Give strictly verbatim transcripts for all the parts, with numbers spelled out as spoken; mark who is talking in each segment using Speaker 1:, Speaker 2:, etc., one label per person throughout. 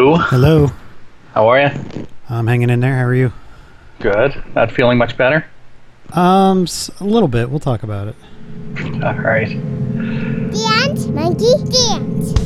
Speaker 1: Hello.
Speaker 2: Hello.
Speaker 1: How are you?
Speaker 2: I'm hanging in there. How are you?
Speaker 1: Good. Not feeling much better?
Speaker 2: Um, s- a little bit. We'll talk about it.
Speaker 1: All right.
Speaker 3: Dance, monkey, dance.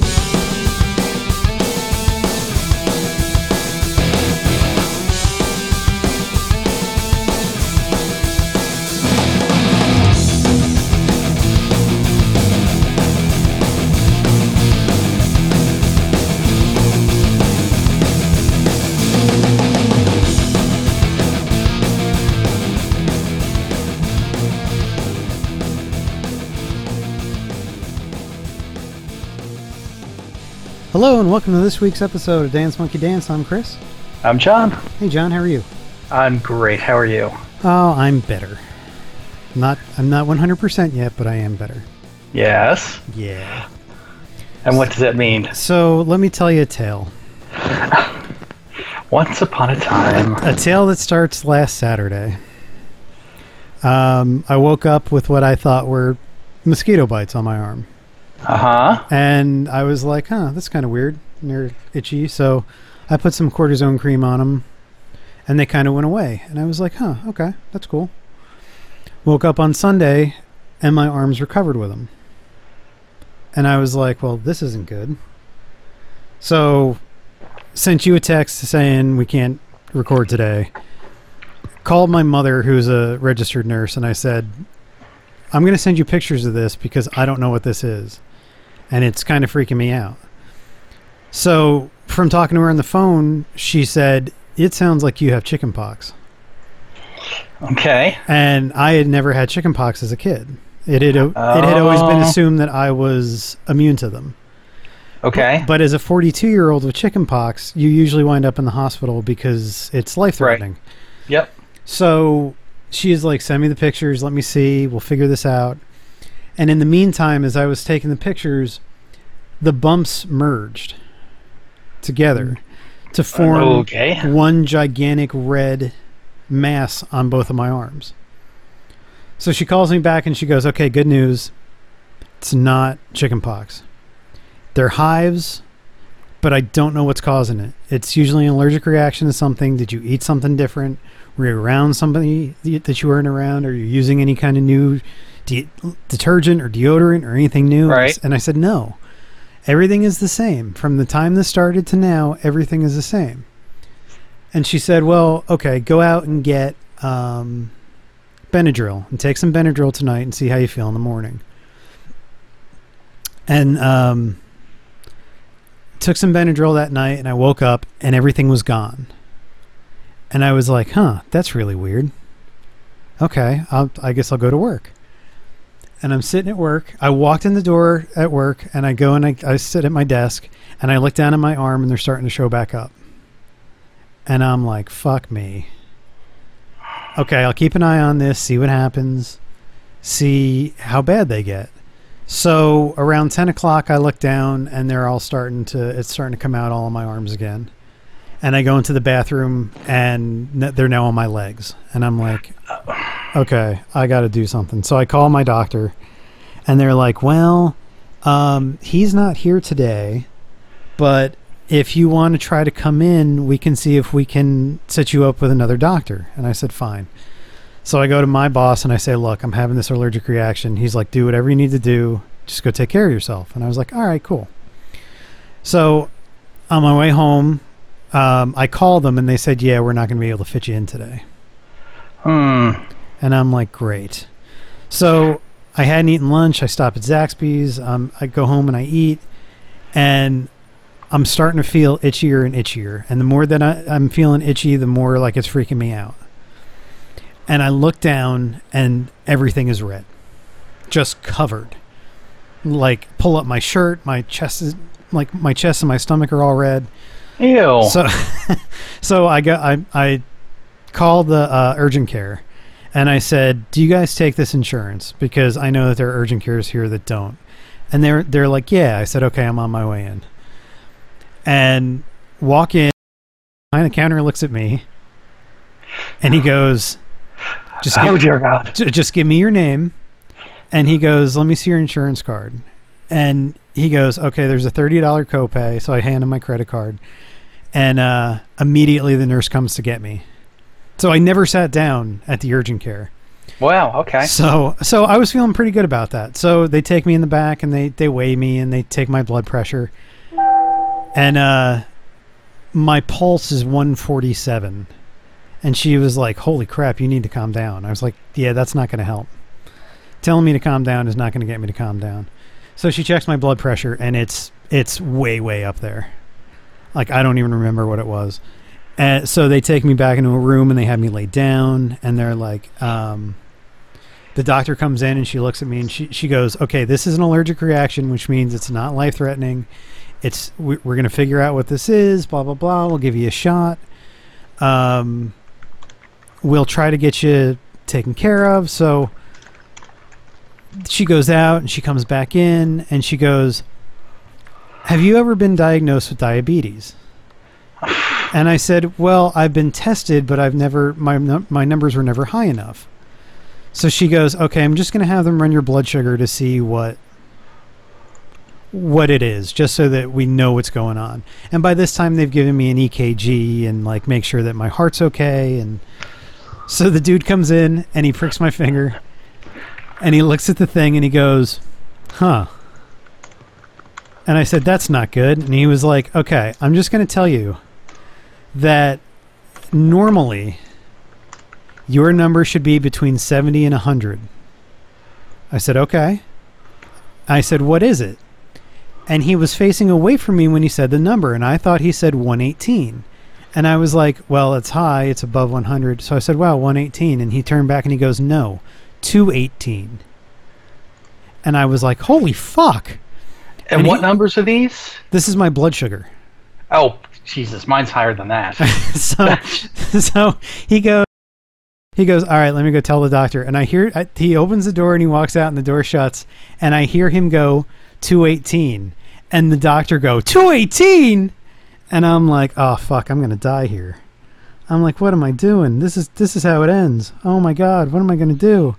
Speaker 2: Hello and welcome to this week's episode of Dance Monkey Dance. I'm Chris.
Speaker 1: I'm John.
Speaker 2: Hey John, how are you?
Speaker 1: I'm great. How are you?
Speaker 2: Oh, I'm better. Not, I'm not one hundred percent yet, but I am better.
Speaker 1: Yes.
Speaker 2: Yeah.
Speaker 1: And what does that mean?
Speaker 2: So let me tell you a tale.
Speaker 1: Once upon a time.
Speaker 2: A tale that starts last Saturday. Um, I woke up with what I thought were mosquito bites on my arm.
Speaker 1: Uh-huh.
Speaker 2: And I was like, huh, that's kind of weird. And they're itchy. So I put some cortisone cream on them and they kind of went away. And I was like, huh, okay, that's cool. Woke up on Sunday and my arms were covered with them. And I was like, well, this isn't good. So sent you a text saying we can't record today. Called my mother, who's a registered nurse, and I said, I'm going to send you pictures of this because I don't know what this is. And it's kind of freaking me out. So from talking to her on the phone, she said, it sounds like you have chickenpox.
Speaker 1: Okay.
Speaker 2: And I had never had chickenpox as a kid. It had, it had always been assumed that I was immune to them.
Speaker 1: Okay.
Speaker 2: But as a forty-two-year-old with chickenpox, you usually wind up in the hospital because it's life-threatening.
Speaker 1: Right. Yep.
Speaker 2: So she is like, send me the pictures, let me see, we'll figure this out. And in the meantime, as I was taking the pictures, the bumps merged together to form
Speaker 1: Okay.
Speaker 2: one gigantic red mass on both of my arms. So she calls me back and she goes, okay, good news. It's not chickenpox. They're hives, but I don't know what's causing it. It's usually an allergic reaction to something. Did you eat something different? Were you around somebody that you weren't around? Are you using any kind of new de- detergent or deodorant or anything new?
Speaker 1: Right.
Speaker 2: And I said, no. Everything is the same. From the time this started to now, everything is the same. And she said, well, okay, go out and get um, Benadryl and take some Benadryl tonight and see how you feel in the morning. And um, took some Benadryl that night and I woke up and everything was gone. And I was like, huh, that's really weird. Okay, I'll, I guess I'll go to work. And I'm sitting at work. I walked in the door at work and I go and I, I sit at my desk and I look down at my arm and they're starting to show back up. And I'm like, fuck me. Okay, I'll keep an eye on this, see what happens, see how bad they get. So around ten o'clock, I look down and they're all starting to, it's starting to come out all on my arms again. And I go into the bathroom and they're now on my legs. And I'm like, okay, I got to do something. So I call my doctor and they're like, well, um, he's not here today, but if you want to try to come in, we can see if we can set you up with another doctor. And I said, fine. So I go to my boss and I say, look, I'm having this allergic reaction. He's like, do whatever you need to do. Just go take care of yourself. And I was like, all right, cool. So on my way home, um, I called them and they said, yeah, we're not going to be able to fit you in today.
Speaker 1: Hmm.
Speaker 2: And I'm like, great. So I hadn't eaten lunch. I stop at Zaxby's. Um, I go home and I eat. And I'm starting to feel itchier and itchier. And the more that I, I'm feeling itchy, the more like it's freaking me out. And I look down and everything is red. Just covered. Like, pull up my shirt, my chest is like my chest and my stomach are all red.
Speaker 1: Ew.
Speaker 2: So so I got I I called the uh, urgent care and I said, "Do you guys take this insurance? Because I know that there are urgent cares here that don't." And they're they're like, "Yeah." I said, "Okay, I'm on my way in." And walk in, behind the counter looks at me and he goes, Just
Speaker 1: oh,
Speaker 2: give,
Speaker 1: dear God.
Speaker 2: j- just give me your name. And he goes, let me see your insurance card. And he goes, okay, there's a thirty dollars copay. So I hand him my credit card. And uh, immediately the nurse comes to get me. So I never sat down at the urgent care.
Speaker 1: Wow. Okay.
Speaker 2: So so I was feeling pretty good about that. So they take me in the back and they, they weigh me and they take my blood pressure. And uh, my pulse is one forty-seven. And she was like, holy crap, you need to calm down. I was like, yeah, that's not going to help. Telling me to calm down is not going to get me to calm down. So she checks my blood pressure, and it's it's way, way up there. Like, I don't even remember what it was. And so they take me back into a room, and they have me laid down, and they're like, um, the doctor comes in, and she looks at me, and she, she goes, okay, this is an allergic reaction, which means it's not life-threatening. It's We're going to figure out what this is, blah, blah, blah. We'll give you a shot. Um... We'll try to get you taken care of. So she goes out and she comes back in and she goes, have you ever been diagnosed with diabetes? And I said, well, I've been tested, but I've never, my, my numbers were never high enough. So she goes, okay, I'm just going to have them run your blood sugar to see what, what it is, just so that we know what's going on. And by this time they've given me an E K G and like make sure that my heart's okay. And so the dude comes in and he pricks my finger and he looks at the thing and he goes, huh. And I said, that's not good. And he was like, okay, I'm just going to tell you that normally your number should be between seventy and one hundred. I said, okay. I said, what is it? And he was facing away from me when he said the number. And I thought he said one eighteen. And I was like, well, it's high. It's above one hundred. So I said, wow, one eighteen. And he turned back and he goes, no, two eighteen. And I was like, holy fuck.
Speaker 1: And,
Speaker 2: and
Speaker 1: what
Speaker 2: he,
Speaker 1: numbers are these?
Speaker 2: This is my blood sugar.
Speaker 1: Oh, Jesus. Mine's higher than that.
Speaker 2: so so he goes, he goes, all right, let me go tell the doctor. And I hear, I, he opens the door and he walks out and the door shuts. And I hear him go, two eighteen. And the doctor go, two eighteen? And I'm like, oh, fuck, I'm going to die here. I'm like, what am I doing? This is this is how it ends. Oh, my God, what am I going to do?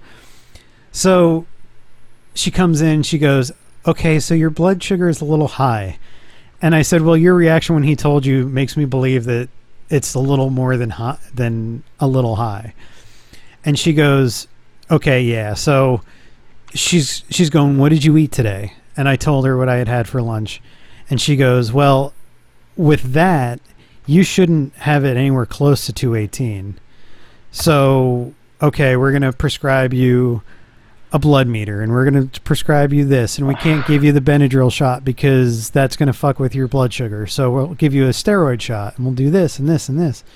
Speaker 2: So she comes in. She goes, okay, so your blood sugar is a little high. And I said, well, your reaction when he told you makes me believe that it's a little more than high, than a little high. And she goes, okay, yeah. So she's she's going, what did you eat today? And I told her what I had had for lunch. And she goes, well, with that, you shouldn't have it anywhere close to two eighteen. So, okay, we're going to prescribe you a blood meter, and we're going to prescribe you this, and we can't give you the Benadryl shot because that's going to fuck with your blood sugar. So we'll give you a steroid shot, and we'll do this and this and this.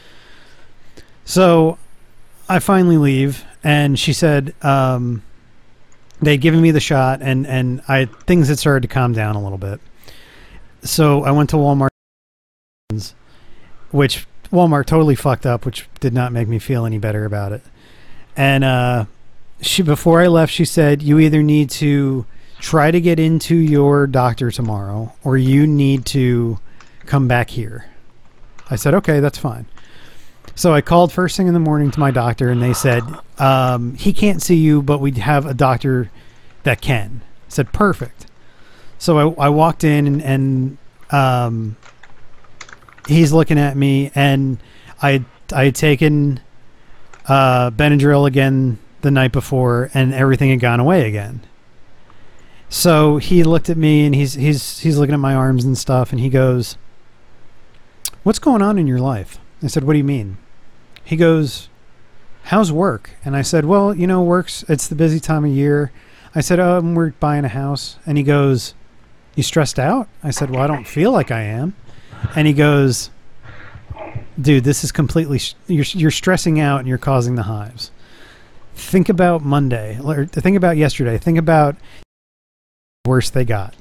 Speaker 2: So I finally leave, and she said um, they'd given me the shot, and, and I things had started to calm down a little bit. So I went to Walmart, which Walmart totally fucked up, which did not make me feel any better about it. And uh, she, before I left, she said, you either need to try to get into your doctor tomorrow, or you need to come back here. I said, okay, that's fine. So I called first thing in the morning to my doctor, and they said, um, he can't see you, but we have a doctor that can. I said, perfect. So I, I walked in, and, and um, he's looking at me, and I I had taken uh, Benadryl again the night before, and everything had gone away again. So he looked at me, and he's he's he's looking at my arms and stuff, and he goes, "What's going on in your life?" I said, "What do you mean?" He goes, "How's work?" And I said, "Well, you know, work's it's the busy time of year." I said, "Oh, we're buying a house." And he goes, "You stressed out?" I said, "Well, I don't feel like I am." And he goes, "Dude, this is completely sh- you're you're stressing out and you're causing the hives. Think about Monday, or think about yesterday. Think about the worst they got."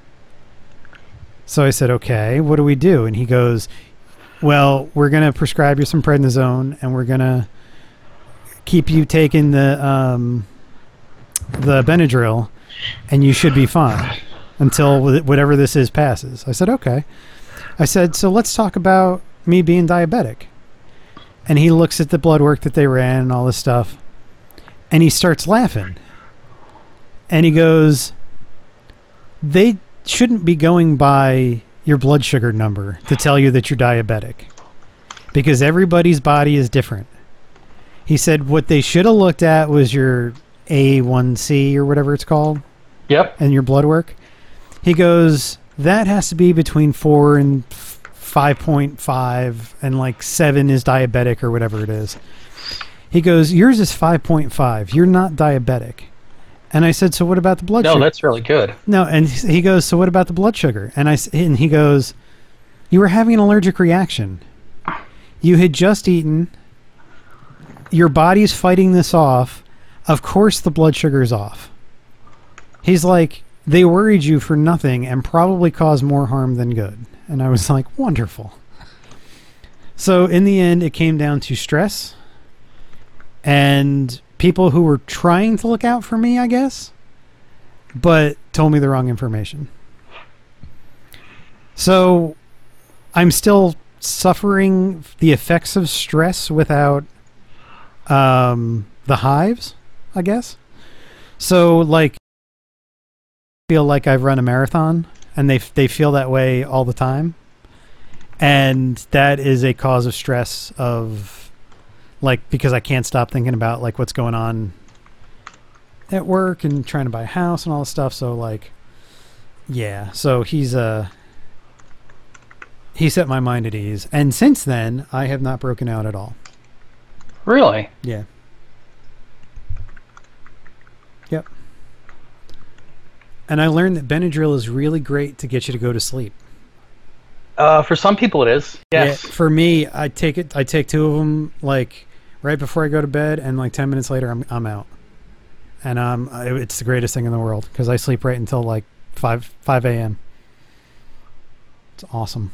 Speaker 2: So I said, "Okay, what do we do?" And he goes, "Well, we're going to prescribe you some prednisone, and we're going to keep you taking the um, the Benadryl, and you should be fine until whatever this is passes." I said, "Okay." I said, "So let's talk about me being diabetic." And he looks at the blood work that they ran and all this stuff, and he starts laughing. And he goes, they shouldn't be going by your blood sugar number to tell you that you're diabetic, because everybody's body is different. He said what they should have looked at was your A one C or whatever it's called.
Speaker 1: Yep.
Speaker 2: And your blood work. He goes, that has to be between four and five point five, and like seven is diabetic or whatever it is. He goes, yours is five point five. You're not diabetic. And I said, so what about the blood
Speaker 1: No,
Speaker 2: sugar?
Speaker 1: that's really good.
Speaker 2: No, and he goes, so what about the blood sugar? And I s- and he goes, you were having an allergic reaction. You had just eaten. Your body's fighting this off. Of course the blood sugar's off. He's like, they worried you for nothing and probably caused more harm than good. And I was like, wonderful. So in the end, it came down to stress and people who were trying to look out for me, I guess, but told me the wrong information. So I'm still suffering the effects of stress without um, the hives, I guess. So like, I feel like I've run a marathon, and they they feel that way all the time, and that is a cause of stress of like, because I can't stop thinking about like what's going on at work and trying to buy a house and all this stuff. So like, yeah. So he's uh he set my mind at ease, and since then I have not broken out at all.
Speaker 1: Really?
Speaker 2: Yeah. Yep. And I learned that Benadryl is really great to get you to go to sleep.
Speaker 1: Uh, for some people it is. Yes.
Speaker 2: Yeah, for me, I take it. I take two of them like right before I go to bed, and like ten minutes later, I'm I'm out. And um, I- it's the greatest thing in the world because I sleep right until like five five a m. It's awesome.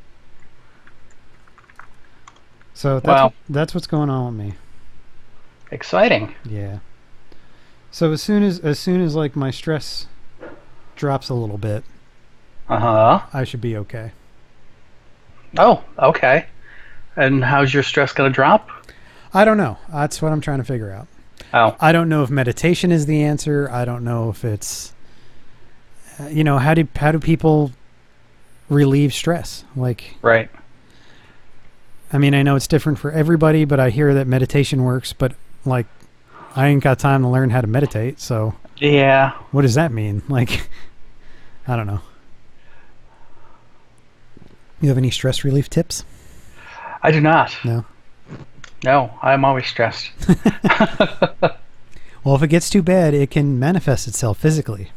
Speaker 2: So that's
Speaker 1: Wow.
Speaker 2: that's what's going on with me.
Speaker 1: Exciting.
Speaker 2: Yeah. So as soon as as soon as like my stress drops a little bit,
Speaker 1: Uh-huh.
Speaker 2: I should be okay.
Speaker 1: Oh, okay. And how's your stress going to drop?
Speaker 2: I don't know. That's what I'm trying to figure out.
Speaker 1: Oh,
Speaker 2: I don't know if meditation is the answer. I don't know if it's, uh, you know, how do how do people relieve stress? Like,
Speaker 1: right.
Speaker 2: I mean, I know it's different for everybody, but I hear that meditation works. But like, I ain't got time to learn how to meditate. So,
Speaker 1: Yeah.
Speaker 2: what does that mean? Like, I don't know. You have any stress relief tips?
Speaker 1: I do not.
Speaker 2: No.
Speaker 1: No, I'm always stressed.
Speaker 2: Well, if it gets too bad, it can manifest itself physically.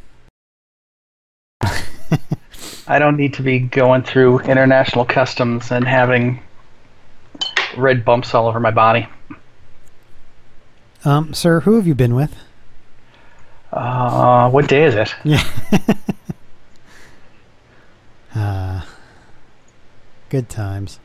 Speaker 1: I don't need to be going through international customs and having red bumps all over my body.
Speaker 2: Um, sir, who have you been with?
Speaker 1: Uh, what day is it?
Speaker 2: Yeah. Ah, good times.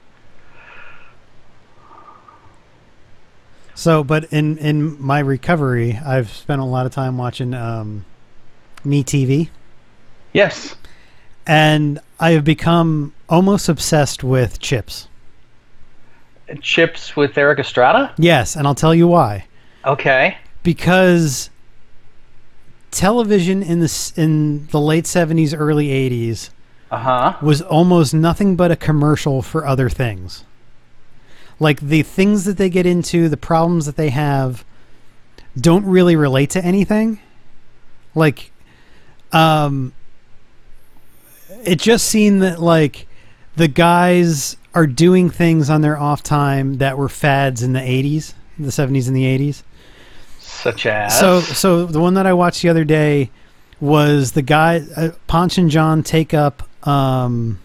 Speaker 2: So, but in, in my recovery, I've spent a lot of time watching um, Me T V,
Speaker 1: Yes.
Speaker 2: and I have become almost obsessed with Chips.
Speaker 1: Chips with Eric Estrada?
Speaker 2: Yes, and I'll tell you why.
Speaker 1: Okay.
Speaker 2: Because television in the s- in the late seventies, early eighties
Speaker 1: Uh-huh.
Speaker 2: was almost nothing but a commercial for other things. Like, the things that they get into, the problems that they have, don't really relate to anything. Like, um, it just seemed that, like, the guys are doing things on their off time that were fads in the eighties, the seventies and the eighties.
Speaker 1: Such as?
Speaker 2: So, so the one that I watched the other day was the guy, uh, Ponch and John take up, um,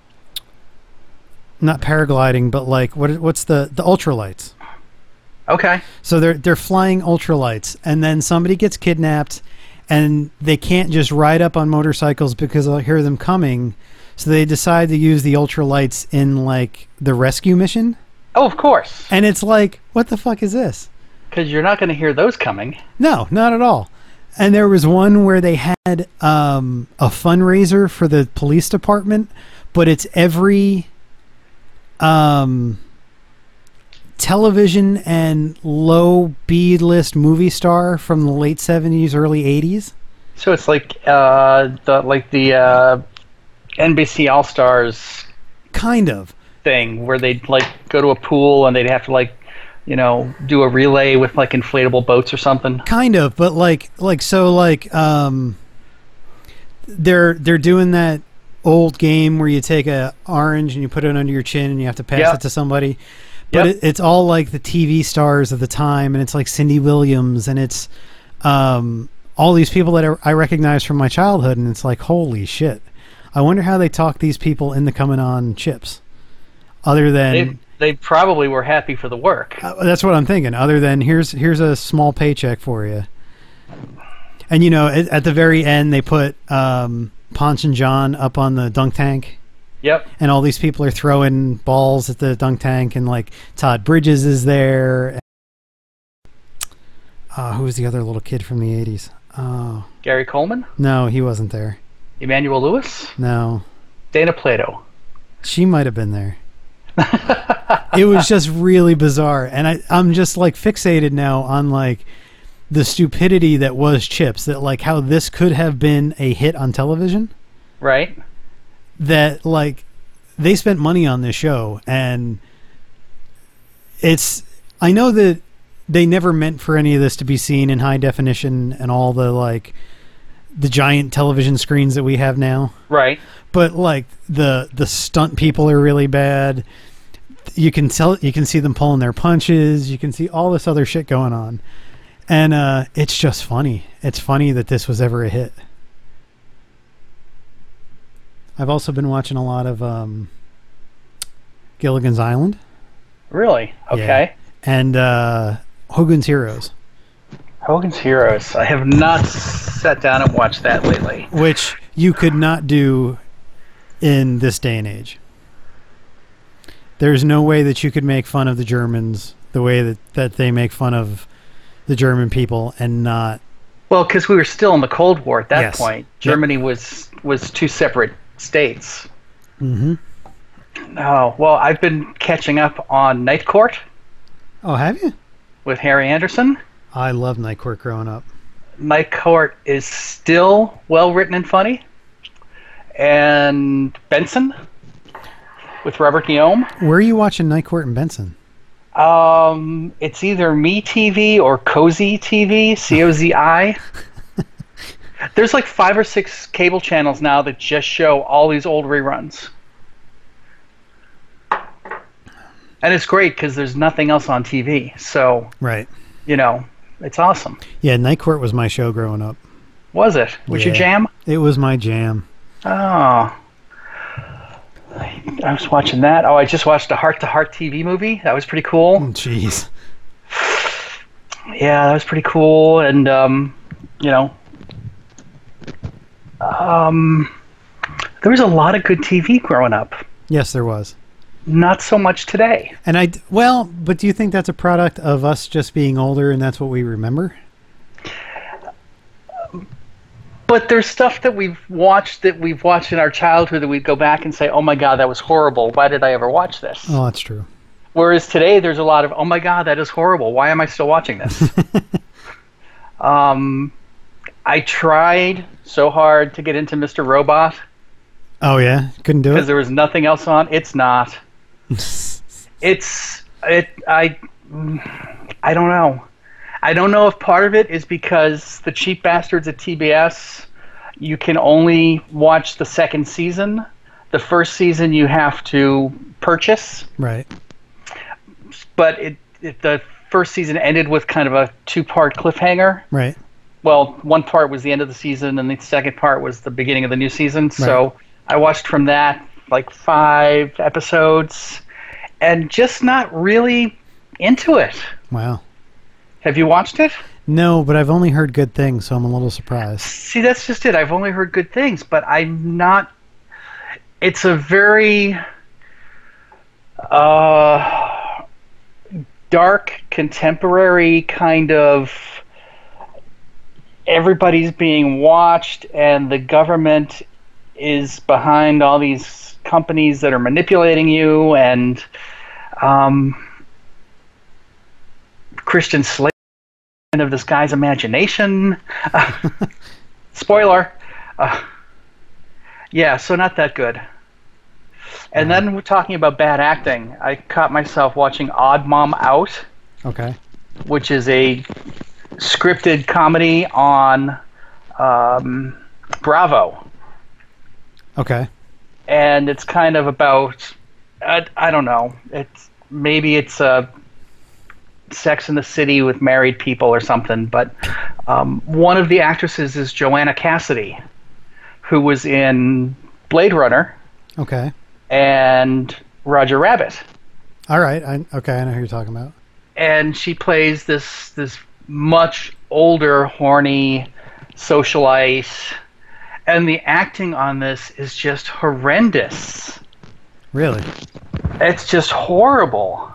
Speaker 2: not paragliding, but like what? What's the the ultralights?
Speaker 1: Okay.
Speaker 2: So they're they're flying ultralights, and then somebody gets kidnapped, and they can't just ride up on motorcycles because they'll hear them coming. So they decide to use the ultralights in like the rescue mission,
Speaker 1: Oh, of course.
Speaker 2: and it's like, what the fuck is this?
Speaker 1: Because you're not going to hear those coming.
Speaker 2: No, not at all. And there was one where they had um, a fundraiser for the police department, but it's every um, television and low B-list movie star from the late seventies, early eighties.
Speaker 1: So it's like uh, the like the uh, N B C All Stars
Speaker 2: Kind of.
Speaker 1: thing where they'd like go to a pool and they'd have to like, you know, do a relay with like inflatable boats or something.
Speaker 2: Kind of, but like like so like um they're they're doing that old game where you take a orange and you put it under your chin and you have to pass
Speaker 1: Yep.
Speaker 2: it to somebody. But
Speaker 1: Yep.
Speaker 2: it, it's all like the T V stars of the time, and it's like Cindy Williams, and it's um all these people that I I recognize from my childhood, and it's like, holy shit. I wonder how they talk these people into coming on chips. Other than
Speaker 1: They they probably were happy for the work.
Speaker 2: Uh, that's what I'm thinking. Other than here's here's a small paycheck for you, and you know at, at the very end they put um, Ponch and John up on the dunk tank,
Speaker 1: Yep.
Speaker 2: and all these people are throwing balls at the dunk tank, and like Todd Bridges is there. Uh, who was the other little kid from the eighties? Oh
Speaker 1: Gary Coleman,
Speaker 2: no, he wasn't there.
Speaker 1: Emmanuel Lewis,
Speaker 2: No,
Speaker 1: Dana Plato.
Speaker 2: she might have been there. It was just really bizarre, and I, I'm just like fixated now on like the stupidity that was Chips, that like how this could have been a hit on television,
Speaker 1: Right.
Speaker 2: that like they spent money on this show, and it's I know that they never meant for any of this to be seen in high definition and all the like the giant television screens that we have now.
Speaker 1: Right.
Speaker 2: But like the the stunt people are really bad. You can tell you can see them pulling their punches. You can see all this other shit going on, and uh, it's just funny. It's funny that this was ever a hit. I've also been watching a lot of um, Gilligan's Island.
Speaker 1: Really? Okay.
Speaker 2: And uh, Hogan's Heroes,
Speaker 1: Hogan's Heroes. I have not sat down and watched that lately.
Speaker 2: which you could not do in this day and age. There's no way that you could make fun of the Germans the way that, that they make fun of the German people and not...
Speaker 1: Well, because we were still in the Cold War at that
Speaker 2: Yes.
Speaker 1: point.
Speaker 2: Yep.
Speaker 1: Germany was was two separate states.
Speaker 2: Mm-hmm.
Speaker 1: Oh, well, I've been catching up on Night Court
Speaker 2: Oh, have you?
Speaker 1: with Harry Anderson.
Speaker 2: I love Night Court growing up.
Speaker 1: Night Court is still well written and funny. And Benson with Robert Guillaume.
Speaker 2: Where are you watching Night Court in Benson?
Speaker 1: Um, it's either Me T V or Cozy T V, C O Z I. There's like five or six cable channels now that just show all these old reruns. And it's great because there's nothing else on T V. So,
Speaker 2: Right.
Speaker 1: you know, it's awesome.
Speaker 2: Yeah, Night Court was my show growing up.
Speaker 1: Was it? Was your
Speaker 2: Yeah.
Speaker 1: jam?
Speaker 2: It was my jam.
Speaker 1: Oh. I was watching that. Oh, I just watched a Heart to Heart T V movie. That was pretty cool.
Speaker 2: Jeez.
Speaker 1: Yeah, that was pretty cool. And, um, you know, um, there was a lot of good T V growing up.
Speaker 2: Yes, there was.
Speaker 1: Not so much today.
Speaker 2: And I, well, but do you think that's a product of us just being older and that's what we remember?
Speaker 1: But there's stuff that we've watched that we've watched in our childhood that we'd go back and say, oh my God, that was horrible. Why did I ever watch this?
Speaker 2: Oh, that's true.
Speaker 1: Whereas today there's a lot of, oh my God, that is horrible. Why am I still watching this? um, I tried so hard to get into Mister Robot
Speaker 2: Oh, yeah? Couldn't do
Speaker 1: because
Speaker 2: it?
Speaker 1: there was nothing else on. It's not. It's, it, I, I don't know. I don't know if part of it is because the cheap bastards at T B S, you can only watch the second season. The first season you have to purchase,
Speaker 2: Right.
Speaker 1: but it, it the first season ended with kind of a two-part cliffhanger.
Speaker 2: Right.
Speaker 1: Well, one part was the end of the season, and the second part was the beginning of the new season. So I watched from that like five episodes, and just not really into it.
Speaker 2: Wow.
Speaker 1: Have you watched it?
Speaker 2: No, but I've only heard good things, so I'm a little surprised.
Speaker 1: See, that's just it. I've only heard good things, but I'm not. It's a very uh, dark, contemporary kind of. Everybody's being watched, and the government is behind all these companies that are manipulating you, and um, Christian Slater of this guy's imagination. Spoiler. Uh, yeah, so not that good. And then we're talking about bad acting. I caught myself watching Odd Mom Out,
Speaker 2: Okay.
Speaker 1: which is a scripted comedy on um, Bravo.
Speaker 2: Okay.
Speaker 1: And it's kind of about, I, I don't know, it's maybe it's a Sex in the City with married people or something, but um, one of the actresses is Joanna Cassidy, who was in Blade Runner
Speaker 2: Okay.
Speaker 1: and Roger Rabbit.
Speaker 2: All right. I, okay. I know who you're talking about.
Speaker 1: And she plays this this much older, horny socialite, and the acting on this is just horrendous.
Speaker 2: Really?
Speaker 1: It's just horrible.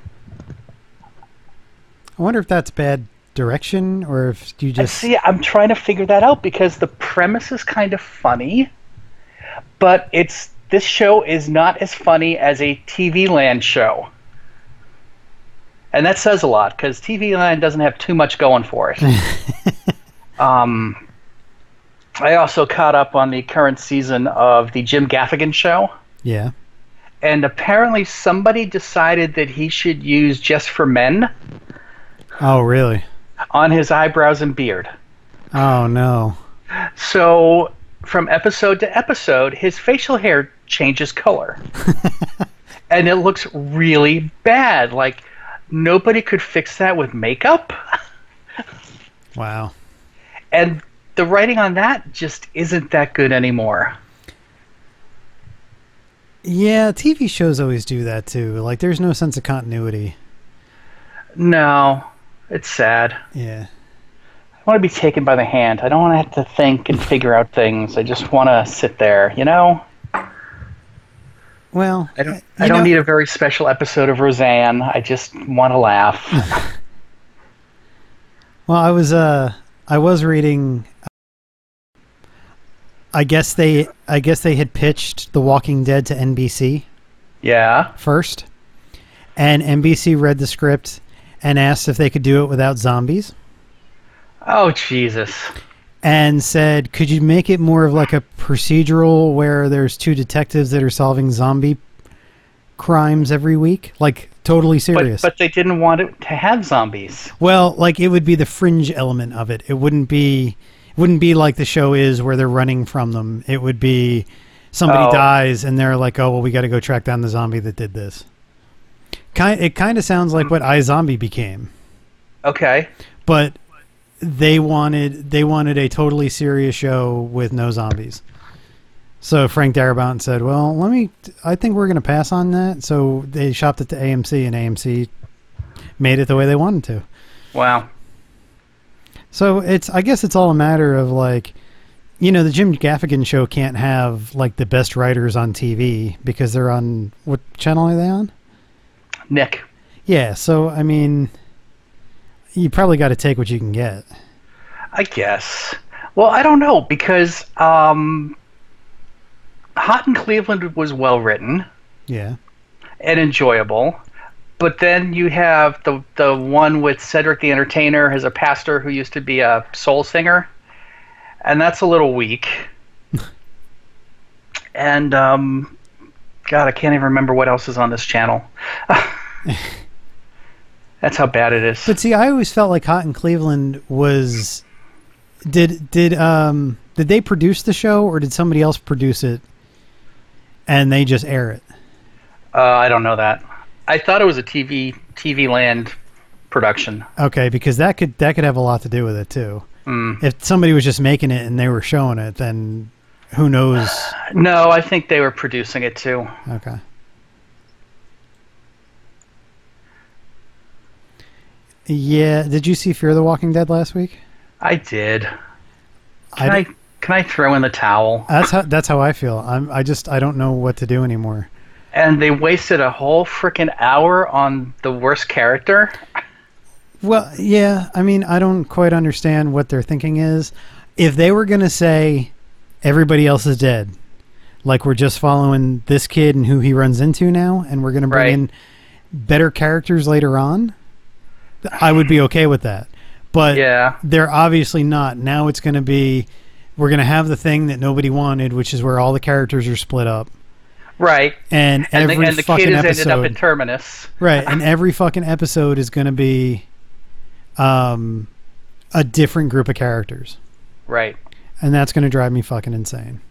Speaker 2: I wonder if that's bad direction or if you
Speaker 1: I
Speaker 2: just.
Speaker 1: see. I'm trying to figure that out because the premise is kind of funny, but it's this show is not as funny as a T V Land show. And that says a lot, because T V Land doesn't have too much going for it. um, I also caught up on the current season of the Jim Gaffigan Show.
Speaker 2: Yeah.
Speaker 1: And apparently somebody decided that he should use Just for Men
Speaker 2: Oh, really?
Speaker 1: on his eyebrows and beard.
Speaker 2: Oh, no.
Speaker 1: So from episode to episode, his facial hair changes color. And it looks really bad. Like, nobody could fix that with makeup.
Speaker 2: Wow.
Speaker 1: And the writing on that just isn't that good anymore.
Speaker 2: Yeah, T V shows always do that too. Like, there's no sense of continuity.
Speaker 1: No, it's sad.
Speaker 2: Yeah.
Speaker 1: I want to be taken by the hand. I don't want to have to think and figure out things. I just want to sit there, you know?
Speaker 2: Well,
Speaker 1: I don't,
Speaker 2: you
Speaker 1: I don't
Speaker 2: know-
Speaker 1: need a very special episode of Roseanne. I just want to laugh.
Speaker 2: Well, I was uh I was reading I guess they I guess they had pitched The Walking Dead to N B C
Speaker 1: Yeah.
Speaker 2: first. And N B C read the script and asked if they could do it without zombies
Speaker 1: Oh, Jesus.
Speaker 2: and said, "Could you make it more of like a procedural where there's two detectives that are solving zombie crimes every week?" Like, totally
Speaker 1: But,
Speaker 2: serious.
Speaker 1: but they didn't want it to have zombies.
Speaker 2: Well, like, it would be the fringe element of it. It wouldn't be it wouldn't be like the show is where they're running from them. It would be somebody
Speaker 1: Oh.
Speaker 2: dies and they're like, "Oh, well, we got to go track down the zombie that did this." Kind it kind of sounds like what iZombie became.
Speaker 1: Okay.
Speaker 2: But they wanted they wanted a totally serious show with no zombies. So Frank Darabont said, "Well, let me I think we're going to pass on that." So they shopped it to A M C and A M C made it the way they wanted to.
Speaker 1: Wow.
Speaker 2: So it's I guess it's all a matter of, like, you know, the Jim Gaffigan show can't have like the best writers on T V because they're on what channel are they on?
Speaker 1: Nick.
Speaker 2: Yeah, so I mean, you probably got to take what you can get.
Speaker 1: I guess. Well, I don't know, because um, Hot in Cleveland was well written
Speaker 2: Yeah.
Speaker 1: and enjoyable. But then you have the the one with Cedric the Entertainer as a pastor who used to be a soul singer, and that's a little weak. and um, God, I can't even remember what else is on this channel. That's how bad it is.
Speaker 2: But see, I always felt like Hot in Cleveland was did did um did they produce the show or did somebody else produce it and they just air it?
Speaker 1: Uh, I don't know that. I thought it was a T V T V Land production.
Speaker 2: Okay, because that could that could have a lot to do with it too.
Speaker 1: Mm.
Speaker 2: If somebody was just making it and they were showing it, then who knows?
Speaker 1: No, I think they were producing it too.
Speaker 2: Okay. Yeah, did you see Fear the Walking Dead last week?
Speaker 1: I did. Can
Speaker 2: I
Speaker 1: I,
Speaker 2: d-
Speaker 1: can I throw in the towel?
Speaker 2: That's how that's how I feel. I'm I just I don't know what to do anymore.
Speaker 1: And they wasted a whole freaking hour on the worst character.
Speaker 2: Well, yeah, I mean, I don't quite understand what their thinking is. If they were going to say everybody else is dead, like we're just following this kid and who he runs into now, and we're going to bring
Speaker 1: Right.
Speaker 2: in better characters later on, I would be okay with that. But
Speaker 1: Yeah.
Speaker 2: they're obviously not. Now it's going to be, we're going to have the thing that nobody wanted, which is where all the characters are split up.
Speaker 1: Right.
Speaker 2: And,
Speaker 1: and
Speaker 2: every
Speaker 1: the, and the
Speaker 2: fucking
Speaker 1: kid has
Speaker 2: episode,
Speaker 1: ended up in Terminus.
Speaker 2: Right, and every fucking episode is going to be um, a different group of characters.
Speaker 1: Right.
Speaker 2: And that's going to drive me fucking insane.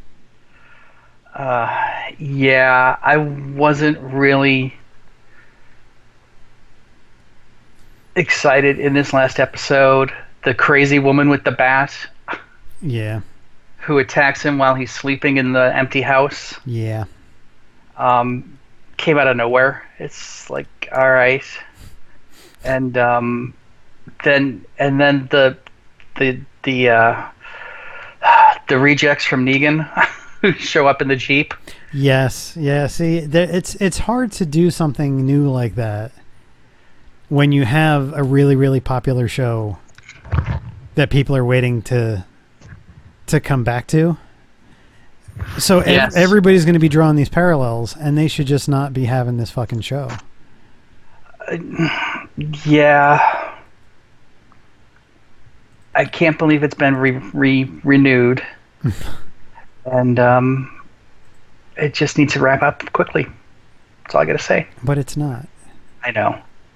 Speaker 1: Uh, yeah, I wasn't really excited in this last episode. The crazy woman with the bat.
Speaker 2: Yeah.
Speaker 1: Who attacks him while he's sleeping in the empty house.
Speaker 2: Yeah.
Speaker 1: Um, came out of nowhere. It's like, all right. And um, then and then the the the uh, the rejects from Negan who show up in the Jeep.
Speaker 2: Yes, yeah. See, there, it's it's hard to do something new like that when you have a really really popular show that people are waiting to to come back to. So ev-
Speaker 1: Yes.
Speaker 2: everybody's going to be drawing these parallels, and they should just not be having this fucking show.
Speaker 1: Uh, yeah. I can't believe it's been re- re- renewed. And um, it just needs to wrap up quickly. That's all I got to say.
Speaker 2: But it's not.
Speaker 1: I know.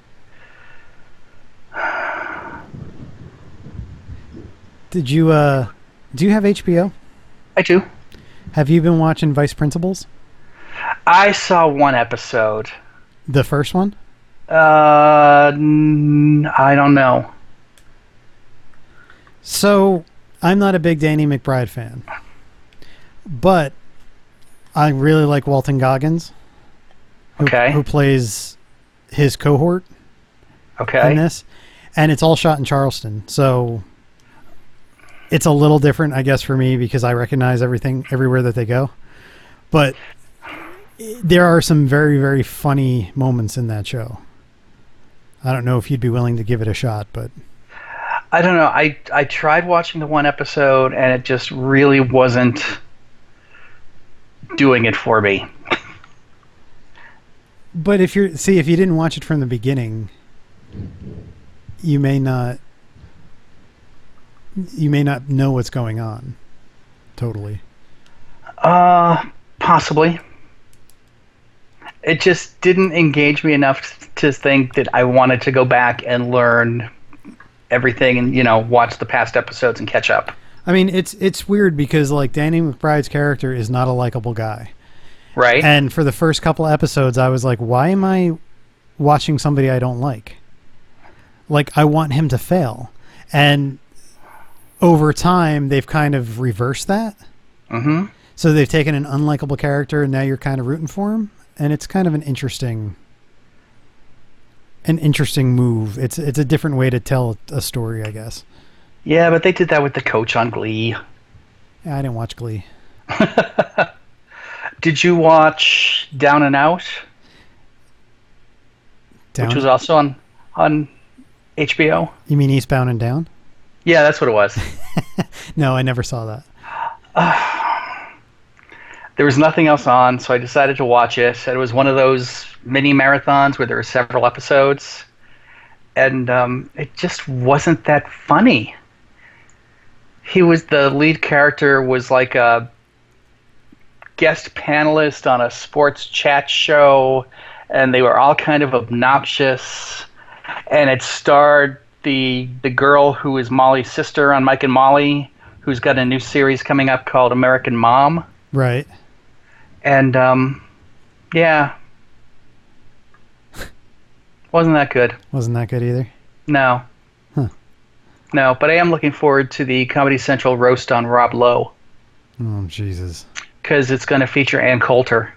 Speaker 2: Did you, uh, do you have H B O?
Speaker 1: I do.
Speaker 2: Have you been watching Vice Principals?
Speaker 1: I saw one episode.
Speaker 2: The first one?
Speaker 1: Uh, n- I don't know.
Speaker 2: So, I'm not a big Danny McBride fan. But I really like Walton Goggins. Who,
Speaker 1: Okay.
Speaker 2: Who plays his cohort
Speaker 1: Okay.
Speaker 2: in this. And it's all shot in Charleston. So, it's a little different, I guess, for me because I recognize everything everywhere that they go. But there are some very, very funny moments in that show. I don't know if you'd be willing to give it a shot, but
Speaker 1: I don't know. I I tried watching the one episode and it just really wasn't doing it for me.
Speaker 2: but if you're see if you didn't watch it from the beginning, you may not you may not know what's going on. Totally.
Speaker 1: Uh, possibly. It just didn't engage me enough to think that I wanted to go back and learn everything and, you know, watch the past episodes and catch up.
Speaker 2: I mean, it's it's weird because like Danny McBride's character is not a likable guy.
Speaker 1: Right?
Speaker 2: And for the first couple episodes I was like, why am I watching somebody I don't like? Like I want him to fail. And over time they've kind of reversed that.
Speaker 1: Mm-hmm.
Speaker 2: So they've taken an unlikable character and now you're kind of rooting for him. And it's kind of an interesting, an interesting move. It's it's a different way to tell a story, I guess.
Speaker 1: Yeah, but they did that with the coach on Glee.
Speaker 2: Yeah, I didn't watch Glee.
Speaker 1: Did you watch Down and Out,
Speaker 2: Down?
Speaker 1: which was also on on H B O?
Speaker 2: You mean Eastbound and Down?
Speaker 1: Yeah, that's what it was.
Speaker 2: No, I never saw that.
Speaker 1: There was nothing else on, so I decided to watch it. It was one of those mini marathons where there were several episodes, and um, it just wasn't that funny. He was the lead character was like a guest panelist on a sports chat show, and they were all kind of obnoxious. And it starred the the girl who is Molly's sister on Mike and Molly, who's got a new series coming up called American Mom.
Speaker 2: Right.
Speaker 1: And, um, yeah. Wasn't that good.
Speaker 2: Wasn't that good either?
Speaker 1: No.
Speaker 2: Huh.
Speaker 1: No, but I am looking forward to the Comedy Central roast on Rob Lowe.
Speaker 2: Oh, Jesus.
Speaker 1: Because it's going to feature Ann Coulter.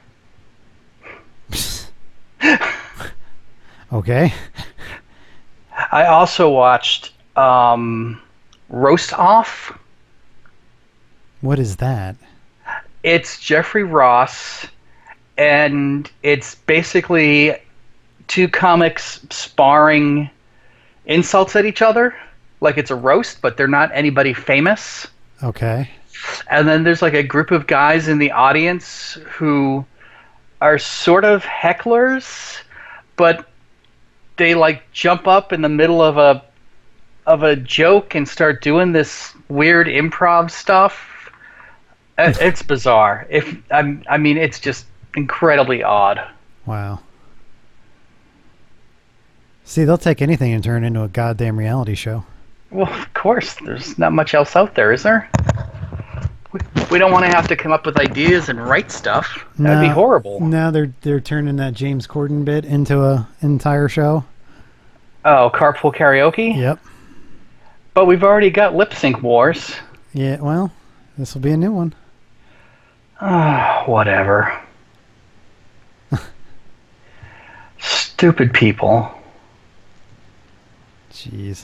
Speaker 2: Okay.
Speaker 1: I also watched um, Roast Off.
Speaker 2: What is that?
Speaker 1: It's Jeffrey Ross, and it's basically two comics sparring insults at each other. Like it's a roast, but they're not anybody famous.
Speaker 2: Okay.
Speaker 1: And then there's like a group of guys in the audience who are sort of hecklers, but they like jump up in the middle of a of a joke and start doing this weird improv stuff. Uh, It's bizarre. If I'm, I mean, it's just incredibly odd.
Speaker 2: Wow. See, they'll take anything and turn it into a goddamn reality show.
Speaker 1: Well, of course, there's not much else out there, is there? We, we don't want to have to come up with ideas and write stuff. That'd be
Speaker 2: No.
Speaker 1: horrible.
Speaker 2: Now they're they're turning that James Corden bit into a entire show.
Speaker 1: Oh, carpool karaoke?
Speaker 2: Yep.
Speaker 1: But we've already got lip sync wars.
Speaker 2: Yeah. Well, this will be a new one.
Speaker 1: Ah, whatever. Stupid people.
Speaker 2: Jeez.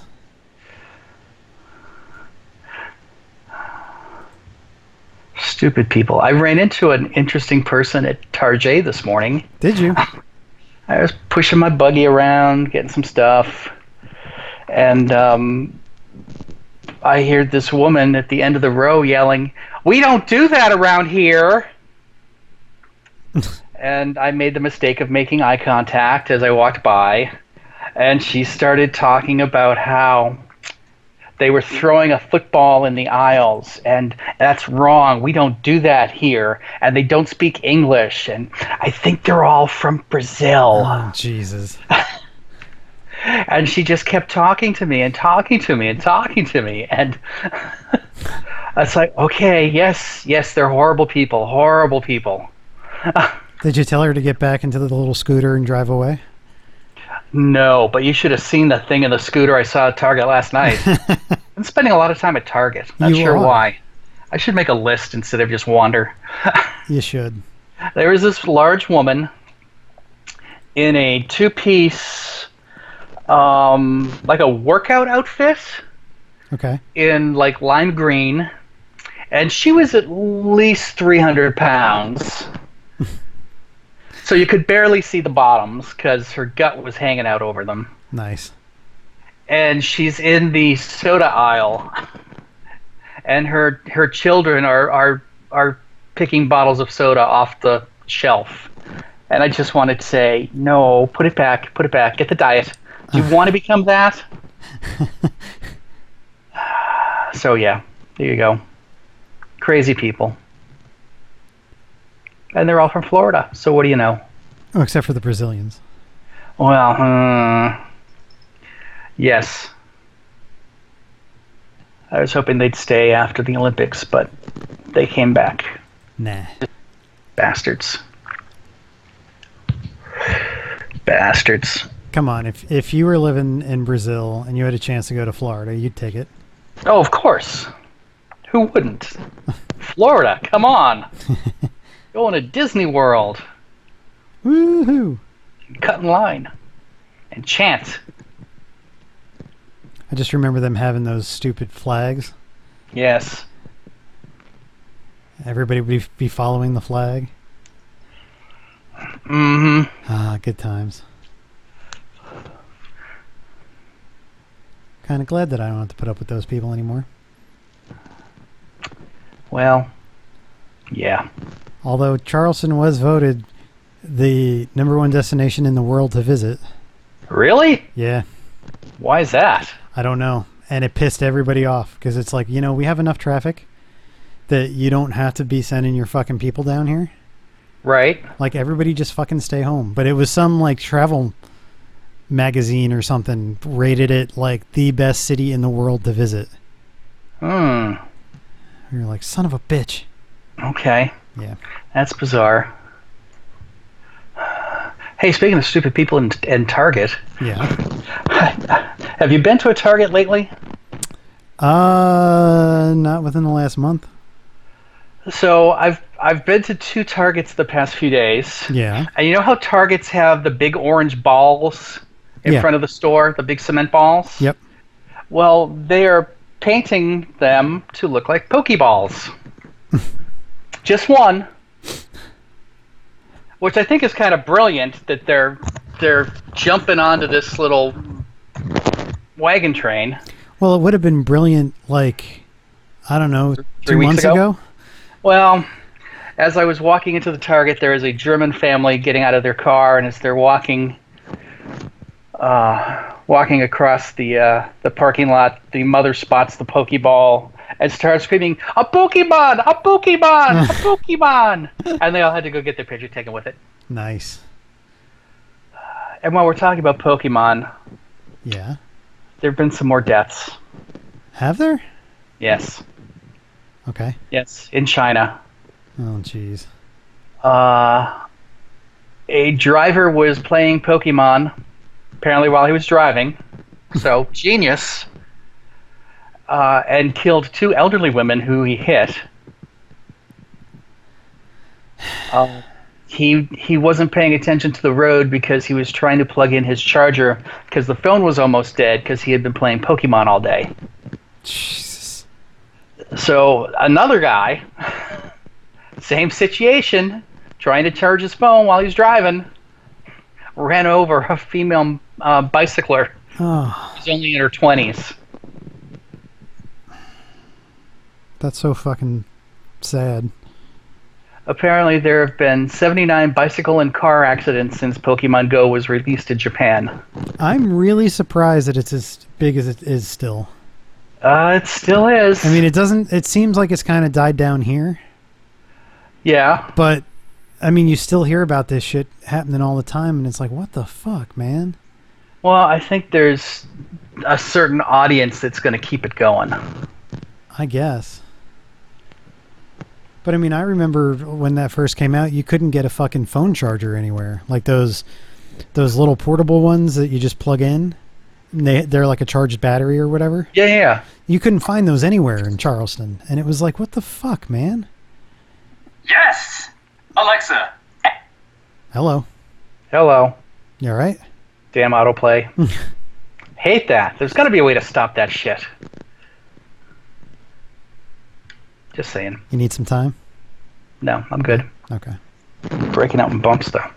Speaker 1: Stupid people. I ran into an interesting person at Tarjay this morning.
Speaker 2: Did you?
Speaker 1: I was pushing my buggy around, getting some stuff, and um, I heard this woman at the end of the row yelling, "We don't do that around here!" And I made the mistake of making eye contact as I walked by, and she started talking about how they were throwing a football in the aisles, and that's wrong. We don't do that here, and they don't speak English, and I think they're all from Brazil.
Speaker 2: Oh, Jesus.
Speaker 1: And she just kept talking to me and talking to me and talking to me, and I was like, okay, yes, yes, they're horrible people, horrible people.
Speaker 2: Did you tell her to get back into the little scooter and drive away?
Speaker 1: No, but you should have seen the thing in the scooter I saw at Target last night. I'm spending a lot of time at Target. Not
Speaker 2: You
Speaker 1: sure
Speaker 2: are.
Speaker 1: why. I should make a list instead of just wander.
Speaker 2: You should.
Speaker 1: There was this large woman in a two-piece, um, like a workout outfit
Speaker 2: Okay.
Speaker 1: in like lime green, and she was at least three hundred pounds. So you could barely see the bottoms because her gut was hanging out over them.
Speaker 2: Nice.
Speaker 1: And she's in the soda aisle, and her her children are are are picking bottles of soda off the shelf. And I just wanted to say, no, put it back, put it back, get the diet. Do you want to become that? So yeah, there you go. Crazy people. And they're all from Florida, so what do you know?
Speaker 2: Oh, except for the Brazilians.
Speaker 1: Well, uh, yes. I was hoping they'd stay after the Olympics, but they came back.
Speaker 2: Nah.
Speaker 1: Bastards. Bastards.
Speaker 2: Come on, if if you were living in Brazil and you had a chance to go to Florida, you'd take it.
Speaker 1: Oh, of course. Who wouldn't? Florida, come on. Going to Disney World.
Speaker 2: Woohoo!
Speaker 1: Cut in line. And chant.
Speaker 2: I just remember them having those stupid flags.
Speaker 1: Yes.
Speaker 2: Everybody would be- be following the flag.
Speaker 1: Mm-hmm.
Speaker 2: Ah, good times. Kind of glad that I don't have to put up with those people anymore.
Speaker 1: Well, yeah.
Speaker 2: Although Charleston was voted the number one destination in the world to visit.
Speaker 1: Really?
Speaker 2: Yeah,
Speaker 1: Why is that?
Speaker 2: I don't know. And it pissed everybody off because it's like, you know, we have enough traffic that you don't have to be sending your fucking people down here.
Speaker 1: Right?
Speaker 2: Like, everybody just fucking stay home. But it was some, like, travel magazine or something rated it, like, the best city in the world to visit.
Speaker 1: Hmm.
Speaker 2: You're like, son of a bitch.
Speaker 1: Okay.
Speaker 2: Yeah.
Speaker 1: That's bizarre. Hey, speaking of stupid people in, in Target,
Speaker 2: Yeah.
Speaker 1: have you been to a Target lately?
Speaker 2: Uh, not within the last month.
Speaker 1: So I've I've been to two Targets the past few days.
Speaker 2: Yeah.
Speaker 1: And you know how Targets have the big orange balls in
Speaker 2: Yeah.
Speaker 1: front of the store, the big cement balls?
Speaker 2: Yep.
Speaker 1: Well, they are painting them to look like Pokeballs. Just one. Which I think is kind of brilliant that they're they're jumping onto this little wagon train.
Speaker 2: Well, it would have been brilliant, like, I don't know,
Speaker 1: Three
Speaker 2: two
Speaker 1: weeks
Speaker 2: months
Speaker 1: ago?
Speaker 2: ago?
Speaker 1: Well, as I was walking into the Target, there is a German family getting out of their car, and as they're walking uh, walking across the uh, the parking lot. The mother spots the Pokeball and starts screaming, "A Pokemon! A Pokemon! A Pokemon!" And they all had to go get their picture taken with it.
Speaker 2: Nice.
Speaker 1: And while we're talking about Pokemon,
Speaker 2: Yeah.
Speaker 1: there have been some more deaths.
Speaker 2: Have there?
Speaker 1: Yes.
Speaker 2: Okay.
Speaker 1: Yes, in China.
Speaker 2: Oh, jeez.
Speaker 1: Uh, a driver was playing Pokemon, apparently while he was driving. So, genius. Uh, and killed two elderly women who he hit. Uh, he he wasn't paying attention to the road because he was trying to plug in his charger because the phone was almost dead because he had been playing Pokemon all day.
Speaker 2: Jesus.
Speaker 1: So another guy, same situation, trying to charge his phone while he's driving, ran over a female uh, bicycler.
Speaker 2: Oh,
Speaker 1: She's only in her twenties.
Speaker 2: that's so fucking sad.
Speaker 1: Apparently, there have been seventy-nine bicycle and car accidents since Pokemon Go was released in Japan.
Speaker 2: I'm really surprised that it's as big as it is still.
Speaker 1: Uh, it still is.
Speaker 2: I mean, it doesn't. It seems like it's kind of died down here,
Speaker 1: yeah.
Speaker 2: but I mean, you still hear about this shit happening all the time, and it's like, what the fuck, man?
Speaker 1: Well, I think there's a certain audience that's going to keep it going.
Speaker 2: I guess. But I mean, I remember when that first came out, you couldn't get a fucking phone charger anywhere. Like those those little portable ones that you just plug in. And they they're like a charged battery or whatever.
Speaker 1: Yeah, yeah.
Speaker 2: You couldn't find those anywhere in Charleston, and it was like, what the fuck, man?
Speaker 4: Yes! Alexa!
Speaker 2: Hello.
Speaker 1: Hello.
Speaker 2: You all right?
Speaker 1: Damn autoplay. Hate that. There's got to be a way to stop that shit. Just saying.
Speaker 2: You need some time?
Speaker 1: No, I'm good.
Speaker 2: Okay.
Speaker 1: Breaking out in bumps, though.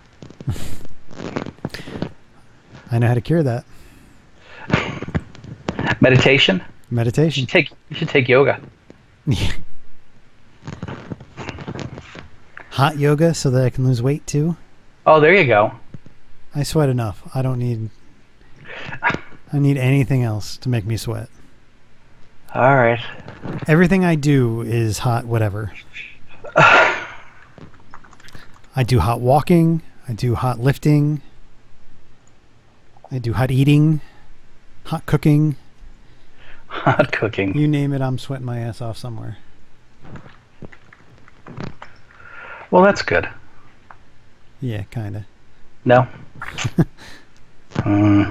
Speaker 2: I know how to cure that.
Speaker 1: Meditation? You
Speaker 2: Meditation.
Speaker 1: should take, you should take yoga.
Speaker 2: Hot yoga so that I can lose weight too.
Speaker 1: Oh, there you go.
Speaker 2: I sweat enough. I don't need I need anything else to make me sweat.
Speaker 1: All right.
Speaker 2: Everything I do is hot whatever. I do hot walking, I do hot lifting, I do hot eating, hot cooking.
Speaker 1: Hot cooking.
Speaker 2: You name it, I'm sweating my ass off somewhere.
Speaker 1: Well, that's good.
Speaker 2: Yeah, kind of.
Speaker 1: No? Hmm.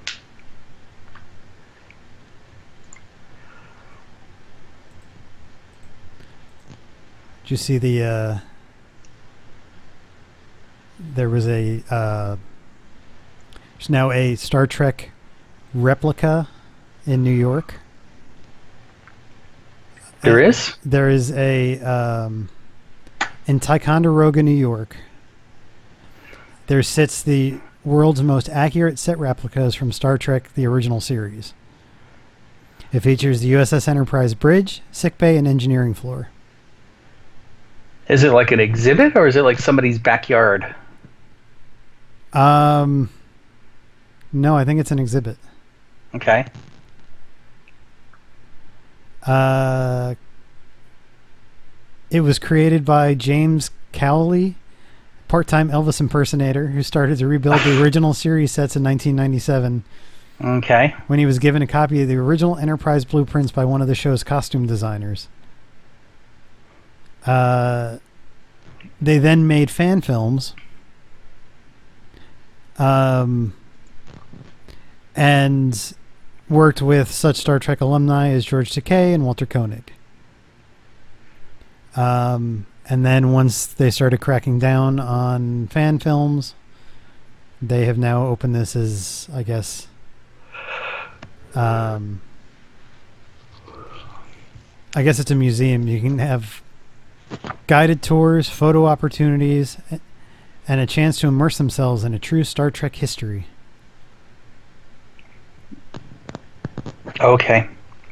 Speaker 2: Did you see the, uh, there was a, uh, there's now a Star Trek replica in New York.
Speaker 1: There is?
Speaker 2: There is a, um, in Ticonderoga, New York, there sits the world's most accurate set replicas from Star Trek, the original series. It features the U S S Enterprise bridge, sickbay, and engineering floor.
Speaker 1: Is it like an exhibit or is it like somebody's backyard?
Speaker 2: Um, no, I think it's an exhibit.
Speaker 1: Okay.
Speaker 2: Uh, it was created by James Cowley, part-time Elvis impersonator, who started to rebuild the original series sets in nineteen ninety-seven
Speaker 1: Okay.
Speaker 2: when he was given a copy of the original Enterprise blueprints by one of the show's costume designers. Uh, they then made fan films, um, and worked with such Star Trek alumni as George Takei and Walter Koenig. Um, and then once they started cracking down on fan films, they have now opened this as, I guess, um, I guess it's a museum. You can have guided tours, photo opportunities, and a chance to immerse themselves in a true Star Trek history.
Speaker 1: Okay.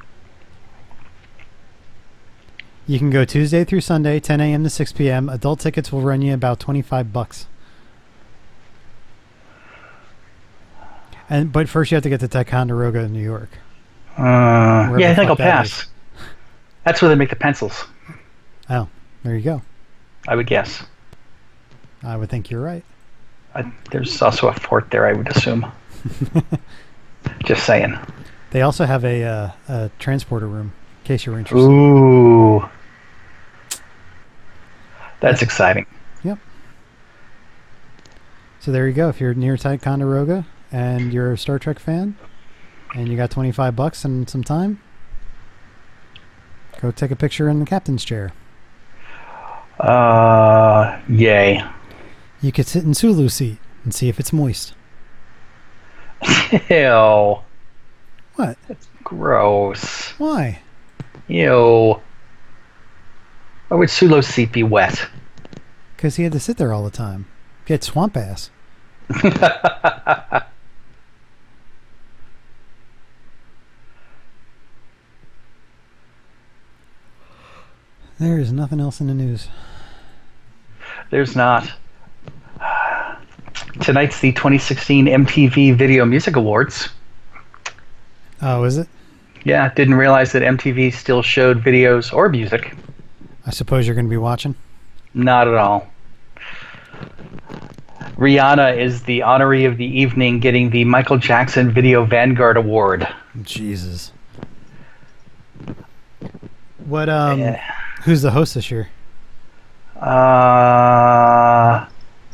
Speaker 2: You can go Tuesday through Sunday, ten a.m. to six p.m. Adult tickets will run you about twenty-five bucks. And but first you have to get to Ticonderoga in New York.
Speaker 1: Uh,
Speaker 2: Wherever
Speaker 1: yeah, I
Speaker 2: the
Speaker 1: think I'll
Speaker 2: fuck that
Speaker 1: pass. That's where they make the pencils,
Speaker 2: Oh, there you go.
Speaker 1: I would guess.
Speaker 2: I would think you're right.
Speaker 1: I, there's also a fort there, I would assume. Just saying.
Speaker 2: They also have a, uh, a transporter room, in case you're interested.
Speaker 1: Ooh. That's exciting.
Speaker 2: Yep. So there you go. If you're near Ticonderoga and you're a Star Trek fan and you got twenty-five bucks and some time, go take a picture in the captain's chair.
Speaker 1: Uh, yay.
Speaker 2: You could sit in Sulu's seat and see if it's moist.
Speaker 1: Ew.
Speaker 2: What?
Speaker 1: That's gross.
Speaker 2: Why?
Speaker 1: Ew. Why would Sulo's seat be wet?
Speaker 2: Because he had to sit there all the time. Get swamp ass. There is nothing else in the news.
Speaker 1: There's not. Tonight's the twenty sixteen M T V Video Music Awards.
Speaker 2: Oh, is it?
Speaker 1: Yeah, didn't realize that M T V still showed videos or music.
Speaker 2: I suppose you're going to be watching?
Speaker 1: Not at all. Rihanna is the honoree of the evening, getting the Michael Jackson Video Vanguard Award.
Speaker 2: Jesus. What, um,
Speaker 1: Yeah.
Speaker 2: who's the host this year?
Speaker 1: Uh,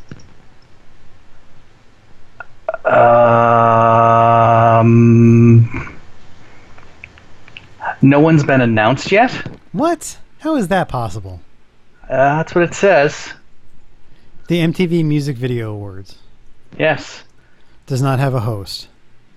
Speaker 1: um, no one's been announced yet.
Speaker 2: What? How is that possible?
Speaker 1: Uh, that's what it says.
Speaker 2: The M T V Music Video Awards
Speaker 1: Yes.
Speaker 2: does not have a host.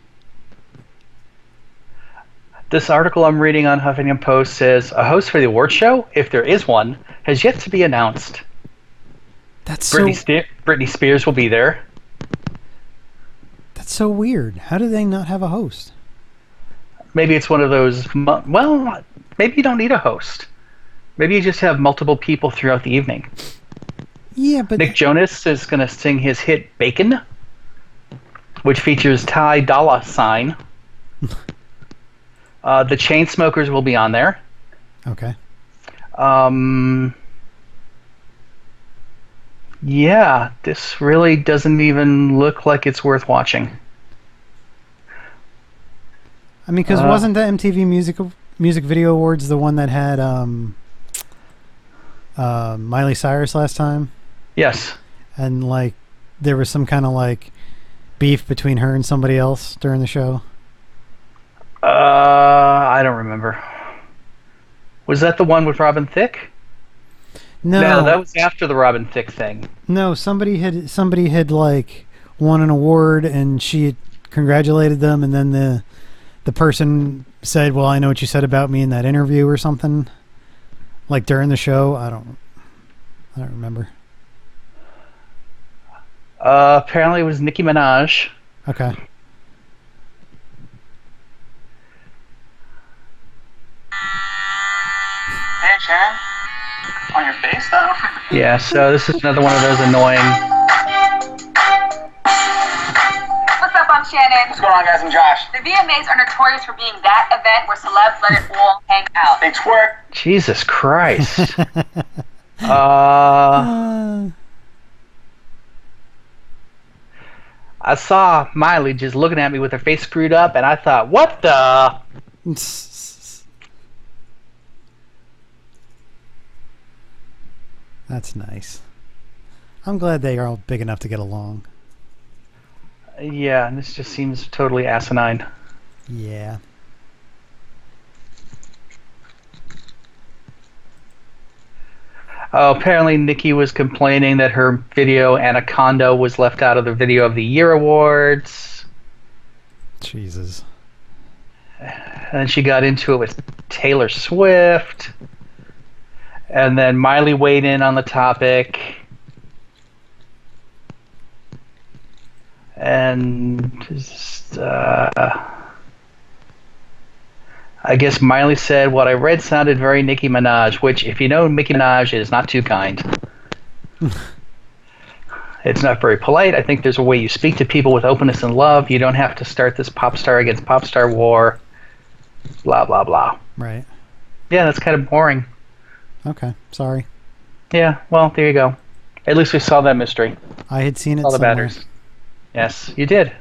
Speaker 1: This article I'm reading on Huffington Post says a host for the award show, if there is one, has yet to be announced.
Speaker 2: That's
Speaker 1: Britney,
Speaker 2: so
Speaker 1: Ste- Britney Spears will be there.
Speaker 2: that's so weird. How do they not have a host?
Speaker 1: Maybe it's one of those. mu- Well, maybe you don't need a host. Maybe you just have multiple people throughout the evening.
Speaker 2: Yeah, but
Speaker 1: Nick Jonas is going to sing his hit "Bacon," which features Ty Dolla Sign. uh, the Chainsmokers will be on there.
Speaker 2: okay.
Speaker 1: Um, yeah, this really doesn't even look like it's worth watching.
Speaker 2: I mean, because
Speaker 1: Uh,
Speaker 2: wasn't the M T V Music Music Video Awards the one that had um, uh, Miley Cyrus last time?
Speaker 1: Yes.
Speaker 2: And like there was some kind of like beef between her and somebody else during the show.
Speaker 1: Uh, I don't remember. Was that the one with Robin Thicke?
Speaker 2: No,
Speaker 1: No, that was after the Robin Thicke thing.
Speaker 2: no. Somebody had somebody had like won an award, and she had congratulated them, and then the the person said, "Well, I know what you said about me in that interview," or something. Like during the show, I don't, I don't remember.
Speaker 1: Uh, apparently it was Nicki Minaj.
Speaker 2: Okay.
Speaker 4: Hey, Sharon. On your face, though?
Speaker 1: Yeah, so this is another one of those annoying.
Speaker 5: What's up, I'm Shannon.
Speaker 4: What's going on, guys? I'm Josh.
Speaker 5: The V M As are notorious for being that event where celebs let it all hang out.
Speaker 4: They twerk.
Speaker 1: Jesus Christ. uh,
Speaker 2: Uh,
Speaker 1: I saw Miley just looking at me with her face screwed up, and I thought, what the?
Speaker 2: That's nice. I'm glad they are all big enough to get along.
Speaker 1: Yeah, and this just seems totally asinine.
Speaker 2: Yeah.
Speaker 1: Oh, apparently Nikki was complaining that her video Anaconda was left out of the Video of the Year awards.
Speaker 2: Jesus.
Speaker 1: And she got into it with Taylor Swift. And then Miley weighed in on the topic. And just, uh, I guess Miley said, what I read sounded very Nicki Minaj, which, if you know Nicki Minaj, is not too kind. It's not very polite. I think there's a way you speak to people with openness and love. You don't have to start this pop star against pop star war. Blah, blah, blah.
Speaker 2: Right.
Speaker 1: Yeah, that's kind of boring.
Speaker 2: Okay. Sorry.
Speaker 1: Yeah, well, there you go. At least we solved that mystery.
Speaker 2: I had seen it
Speaker 1: All the
Speaker 2: somewhere.
Speaker 1: batters. Yes, you did.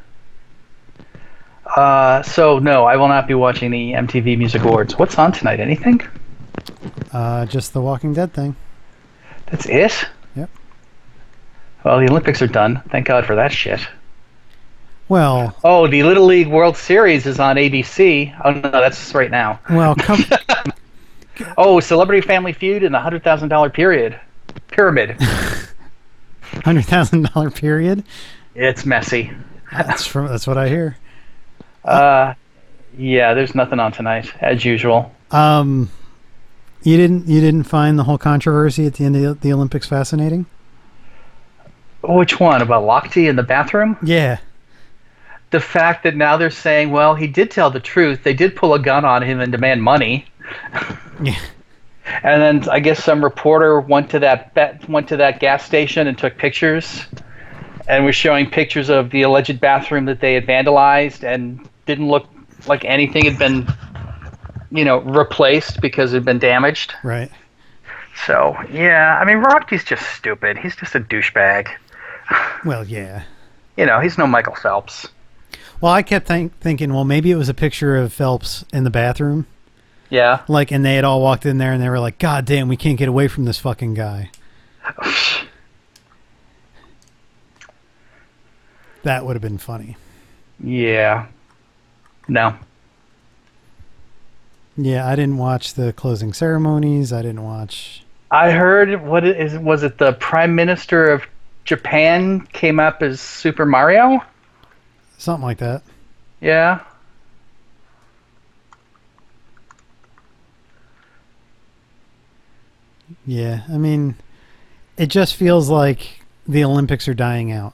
Speaker 1: Uh, so, no, I will not be watching the M T V Music Awards. What's on tonight? Anything?
Speaker 2: Uh, just the Walking Dead thing.
Speaker 1: That's it?
Speaker 2: Yep.
Speaker 1: Well, the Olympics are done. Thank God for that shit.
Speaker 2: Well,
Speaker 1: Oh, the Little League World Series is on A B C. Oh, no, that's right now.
Speaker 2: well, come.
Speaker 1: Oh, Celebrity Family Feud and the one hundred thousand dollars period. Pyramid.
Speaker 2: Hundred thousand dollar period.
Speaker 1: It's messy.
Speaker 2: That's from. That's what I hear.
Speaker 1: Uh, yeah, there's nothing on tonight, as usual.
Speaker 2: Um, you didn't. You didn't find the whole controversy at the end of the Olympics fascinating?
Speaker 1: Which one? About Lochte in the bathroom?
Speaker 2: Yeah.
Speaker 1: The fact that now they're saying, well, he did tell the truth. They did pull a gun on him and demand money.
Speaker 2: Yeah.
Speaker 1: And then I guess some reporter went to that ba- went to that gas station and took pictures, and was showing pictures of the alleged bathroom that they had vandalized, and didn't look like anything had been, you know, replaced because it had been damaged.
Speaker 2: Right.
Speaker 1: So yeah, I mean, Rocky's just stupid. He's just a douchebag.
Speaker 2: Well, yeah.
Speaker 1: You know, he's no Michael Phelps.
Speaker 2: Well, I kept think, thinking, well, maybe it was a picture of Phelps in the bathroom.
Speaker 1: Yeah.
Speaker 2: Like, and they had all walked in there and they were like, God damn, we can't get away from this fucking guy. That would have been funny.
Speaker 1: Yeah. No.
Speaker 2: Yeah, I didn't watch the closing ceremonies. I didn't watch.
Speaker 1: I heard, what it is, was it the Prime Minister of Japan came up as Super Mario?
Speaker 2: Something like that.
Speaker 1: Yeah.
Speaker 2: Yeah, I mean, it just feels like the Olympics are dying out.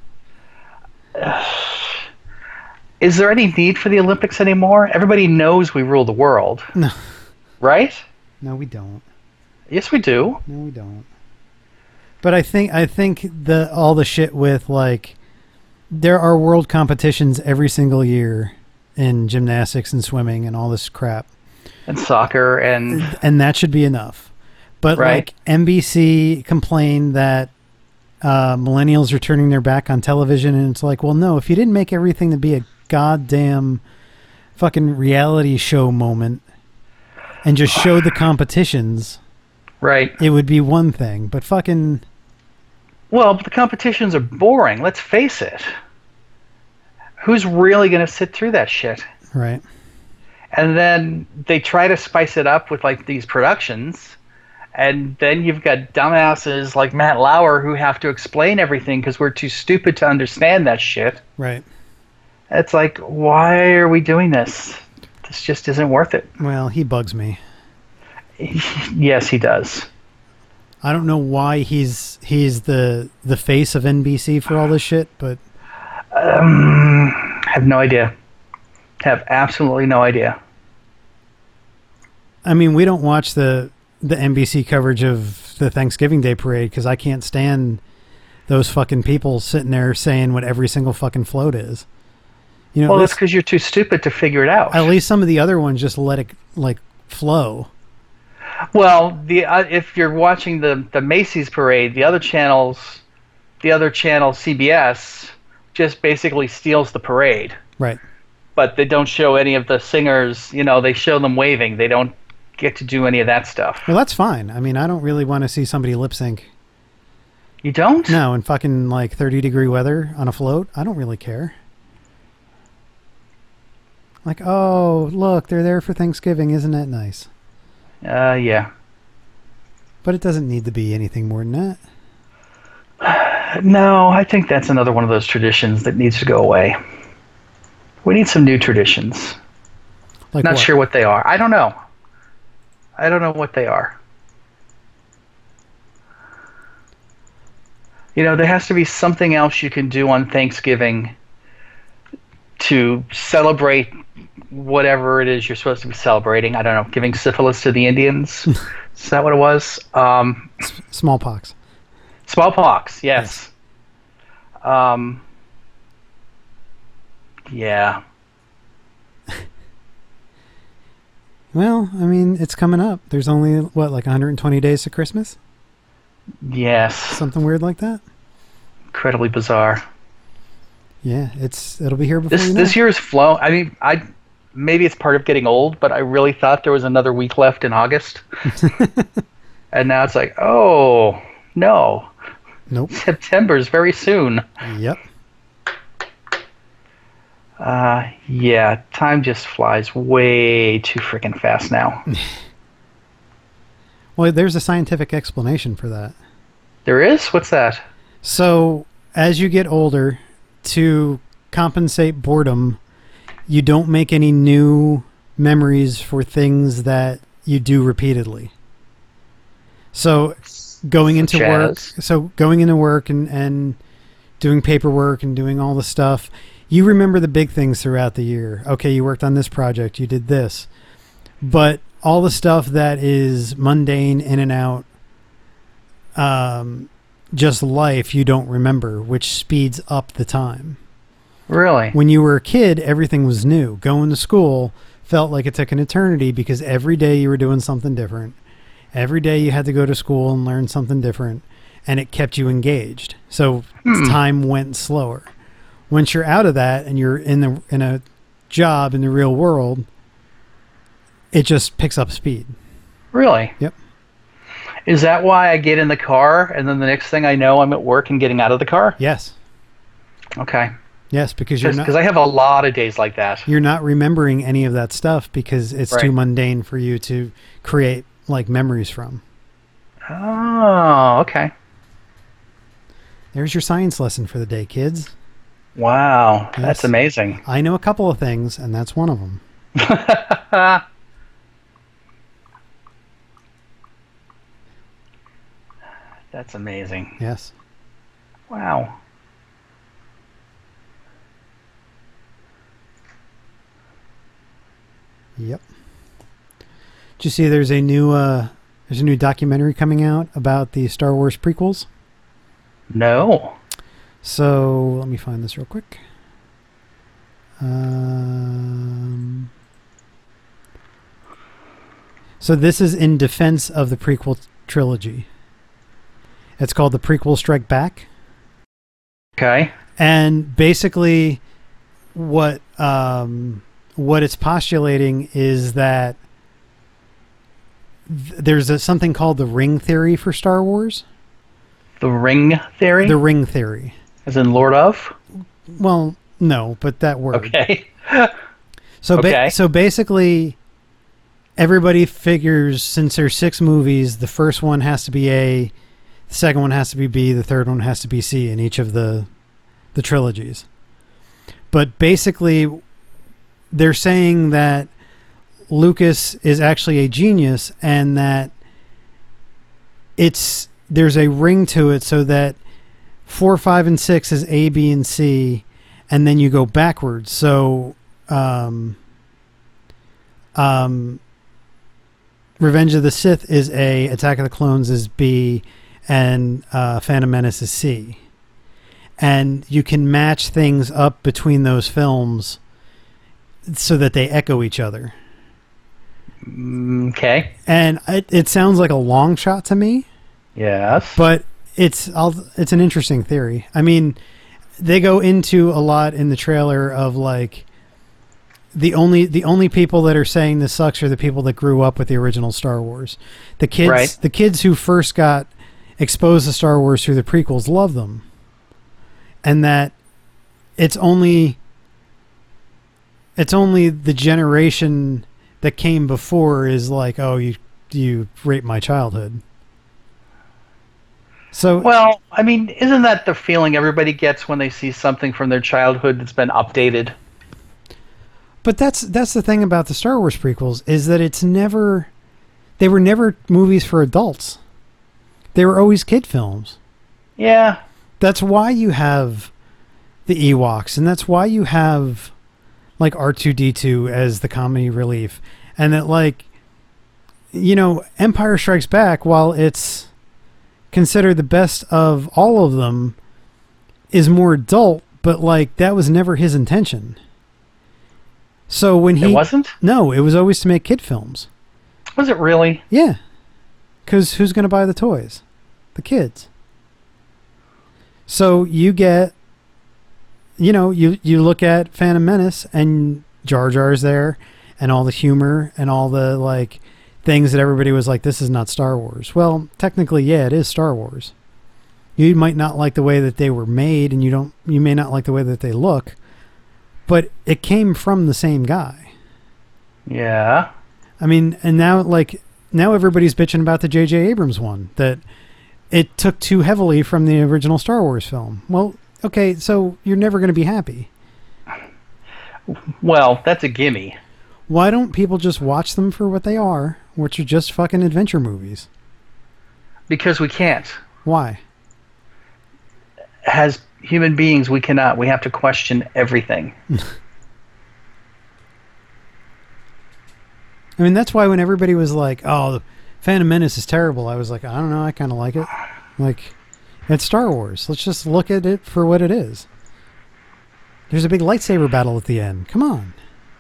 Speaker 1: Is there any need for the Olympics anymore? Everybody knows we rule the world.
Speaker 2: No.
Speaker 1: Right?
Speaker 2: No, we don't.
Speaker 1: Yes, we do.
Speaker 2: No, we don't. But I think I think the all the shit with like there are world competitions every single year in gymnastics and swimming and all this crap.
Speaker 1: And soccer and
Speaker 2: And that should be enough. But
Speaker 1: Right.
Speaker 2: like N B C complained that uh, millennials are turning their back on television, and it's like, well, no, if you didn't make everything to be a goddamn fucking reality show moment and just show the competitions,
Speaker 1: right.
Speaker 2: it would be one thing. But fucking
Speaker 1: Well, but the competitions are boring. Let's face it. Who's really going to sit through that shit?
Speaker 2: right.
Speaker 1: And then they try to spice it up with like these productions, and then you've got dumbasses like Matt Lauer who have to explain everything because we're too stupid to understand that shit.
Speaker 2: Right.
Speaker 1: It's like, why are we doing this? This just isn't worth it.
Speaker 2: Well, he bugs me.
Speaker 1: Yes, he does.
Speaker 2: I don't know why he's he's the the face of N B C for all this shit, but
Speaker 1: Um, have no idea. Have absolutely no idea.
Speaker 2: I mean, we don't watch the the N B C coverage of the Thanksgiving Day parade because I can't stand those fucking people sitting there saying what every single fucking float is. You know,
Speaker 1: Well,
Speaker 2: at
Speaker 1: that's
Speaker 2: least,
Speaker 1: because you're too stupid to figure it out.
Speaker 2: at least some of the other ones just let it like flow.
Speaker 1: Well, the uh, if you're watching the the Macy's parade, the other channels, the other channel C B S just basically steals the parade.
Speaker 2: Right.
Speaker 1: But they don't show any of the singers. You know, they show them waving. They don't get to do any of that stuff.
Speaker 2: Well, that's fine. I mean, I don't really want to see somebody lip sync.
Speaker 1: You don't?
Speaker 2: No, in fucking like thirty degree weather on a float, I don't really care. Like, oh, look, they're there for Thanksgiving. Isn't that nice?
Speaker 1: Uh, yeah.
Speaker 2: But it doesn't need to be anything more than that.
Speaker 1: No, I think that's another one of those traditions that needs to go away. We need some new traditions.
Speaker 2: Like
Speaker 1: Not
Speaker 2: what?
Speaker 1: sure what they are. I don't know. I don't know what they are. You know, there has to be something else you can do on Thanksgiving to celebrate whatever it is you're supposed to be celebrating. I don't know, giving syphilis to the Indians. Is that what it was? Um,
Speaker 2: Smallpox.
Speaker 1: smallpox, yes. Um, yeah.
Speaker 2: Well, I mean, it's coming up. There's only, what, like one hundred twenty days to Christmas?
Speaker 1: Yes.
Speaker 2: Something weird like that?
Speaker 1: Incredibly bizarre.
Speaker 2: Yeah, it's it'll be here before
Speaker 1: This
Speaker 2: you know.
Speaker 1: this year has flown. I mean, I maybe it's part of getting old, but I really thought there was another week left in August, and now it's like, oh no,
Speaker 2: Nope.
Speaker 1: September's very soon.
Speaker 2: Yep.
Speaker 1: Uh, yeah, time just flies way too freaking fast now.
Speaker 2: Well, there's a scientific explanation for that.
Speaker 1: There is? What's that?
Speaker 2: So, as you get older, to compensate boredom, you don't make any new memories for things that you do repeatedly. So, going into
Speaker 1: Such
Speaker 2: work,
Speaker 1: as?
Speaker 2: so going into work and, and doing paperwork and doing all the stuff, you remember the big things throughout the year. Okay, you worked on this project, you did this. But all the stuff that is mundane, in and out, um, just life, you don't remember, which speeds up the time.
Speaker 1: Really?
Speaker 2: When you were a kid, everything was new. Going to school felt like it took an eternity because every day you were doing something different. Every day you had to go to school and learn something different, and it kept you engaged. So
Speaker 1: Hmm.
Speaker 2: time went slower. Once you're out of that and you're in the in a job in the real world, it just picks up speed.
Speaker 1: Really?
Speaker 2: Yep.
Speaker 1: Is that why I get in the car and then the next thing I know I'm at work and getting out of the car?
Speaker 2: Yes.
Speaker 1: Okay.
Speaker 2: Yes, because you're
Speaker 1: Because
Speaker 2: not
Speaker 1: I have a lot of days like that.
Speaker 2: you're not remembering any of that stuff because it's too
Speaker 1: Right.
Speaker 2: mundane for you to create like memories from.
Speaker 1: Oh, okay.
Speaker 2: There's your science lesson for the day, kids.
Speaker 1: Wow,
Speaker 2: Yes.
Speaker 1: that's amazing.
Speaker 2: I know a couple of things, and that's one of them.
Speaker 1: That's amazing.
Speaker 2: Yes.
Speaker 1: Wow.
Speaker 2: Yep. Did you see there's a new uh, there's a new documentary coming out about the Star Wars prequels?
Speaker 1: No.
Speaker 2: So let me find this real quick. Um, so this is in defense of the prequel trilogy. It's called The Prequel Strike Back.
Speaker 1: Okay.
Speaker 2: And basically what um, what it's postulating is that th- there's a, something called the ring theory for Star Wars.
Speaker 1: The ring theory?
Speaker 2: The ring theory.
Speaker 1: As in Lord of?
Speaker 2: Well, no, but that word.
Speaker 1: Okay.
Speaker 2: So ba-
Speaker 1: Okay.
Speaker 2: so basically everybody figures since there's six movies, the first one has to be A, the second one has to be B, the third one has to be C in each of the the trilogies. But basically they're saying that Lucas is actually a genius and that it's there's a ring to it so that four, five, and six is A, B, and C, and then you go backwards. So, um, um, Revenge of the Sith is A, Attack of the Clones is B, and uh, Phantom Menace is C. And you can match things up between those films so that they echo each other.
Speaker 1: Mm, Okay.
Speaker 2: And it, it sounds like a long shot to me,
Speaker 1: Yes.
Speaker 2: but it's I'll, it's an interesting theory. I mean, they go into a lot in the trailer of like the only the only people that are saying this sucks are the people that grew up with the original Star Wars. The kids
Speaker 1: Right.
Speaker 2: the kids who first got exposed to Star Wars through the prequels love them. And that it's only it's only the generation that came before is like, oh, you you raped my childhood. So
Speaker 1: Well, I mean, isn't that the feeling everybody gets when they see something from their childhood that's been updated?
Speaker 2: But that's that's the thing about the Star Wars prequels is that it's never they were never movies for adults. They were always kid films.
Speaker 1: Yeah.
Speaker 2: That's why you have the Ewoks and that's why you have like R two D two as the comedy relief and that like you know, Empire Strikes Back while it's considered the best of all of them, is more adult, but like that was never his intention. So when he
Speaker 1: It wasn't?
Speaker 2: No, it was always to make kid films.
Speaker 1: Was it really?
Speaker 2: Yeah. Cuz who's going to buy the toys? The kids. So you get you know, you you look at Phantom Menace and Jar Jar's there and all the humor and all the like things that everybody was like, this is not Star Wars. Well, technically, yeah, it is Star Wars. You might not like the way that they were made, and you don't. You may not like the way that they look, but it came from the same guy.
Speaker 1: Yeah.
Speaker 2: I mean, and now like now everybody's bitching about the J J Abrams one, that it took too heavily from the original Star Wars film. Well, okay, so you're never going to be happy.
Speaker 1: Well, that's a gimme.
Speaker 2: Why don't people just watch them for what they are, which are just fucking adventure movies?
Speaker 1: Because we can't.
Speaker 2: Why?
Speaker 1: As human beings, we cannot. We have to question everything.
Speaker 2: I mean, that's why when everybody was like, oh, the Phantom Menace is terrible, I was like, I don't know, I kind of like it. Like, it's Star Wars. Let's just look at it for what it is. There's a big lightsaber battle at the end. Come on.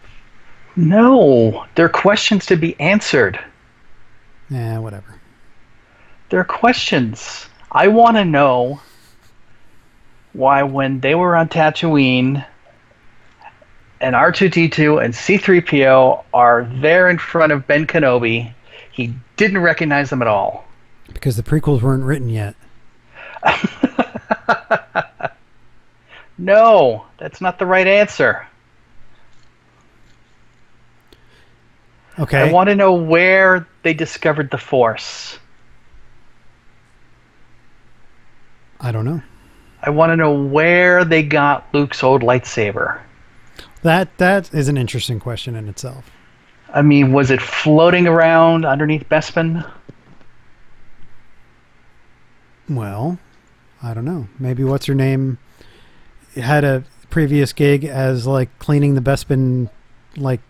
Speaker 1: No. There are questions to be answered.
Speaker 2: Yeah, whatever.
Speaker 1: There are questions. I want to know why when they were on Tatooine and R two D two and C three P O are there in front of Ben Kenobi, he didn't recognize them at all.
Speaker 2: Because the prequels weren't written yet.
Speaker 1: No, that's not the right answer.
Speaker 2: Okay.
Speaker 1: I want to know where they discovered the Force.
Speaker 2: I don't know.
Speaker 1: I want to know where they got Luke's old lightsaber.
Speaker 2: That that is an interesting question in itself.
Speaker 1: I mean, was it floating around underneath Bespin?
Speaker 2: Well, I don't know. Maybe what's her name had a previous gig as like cleaning the Bespin like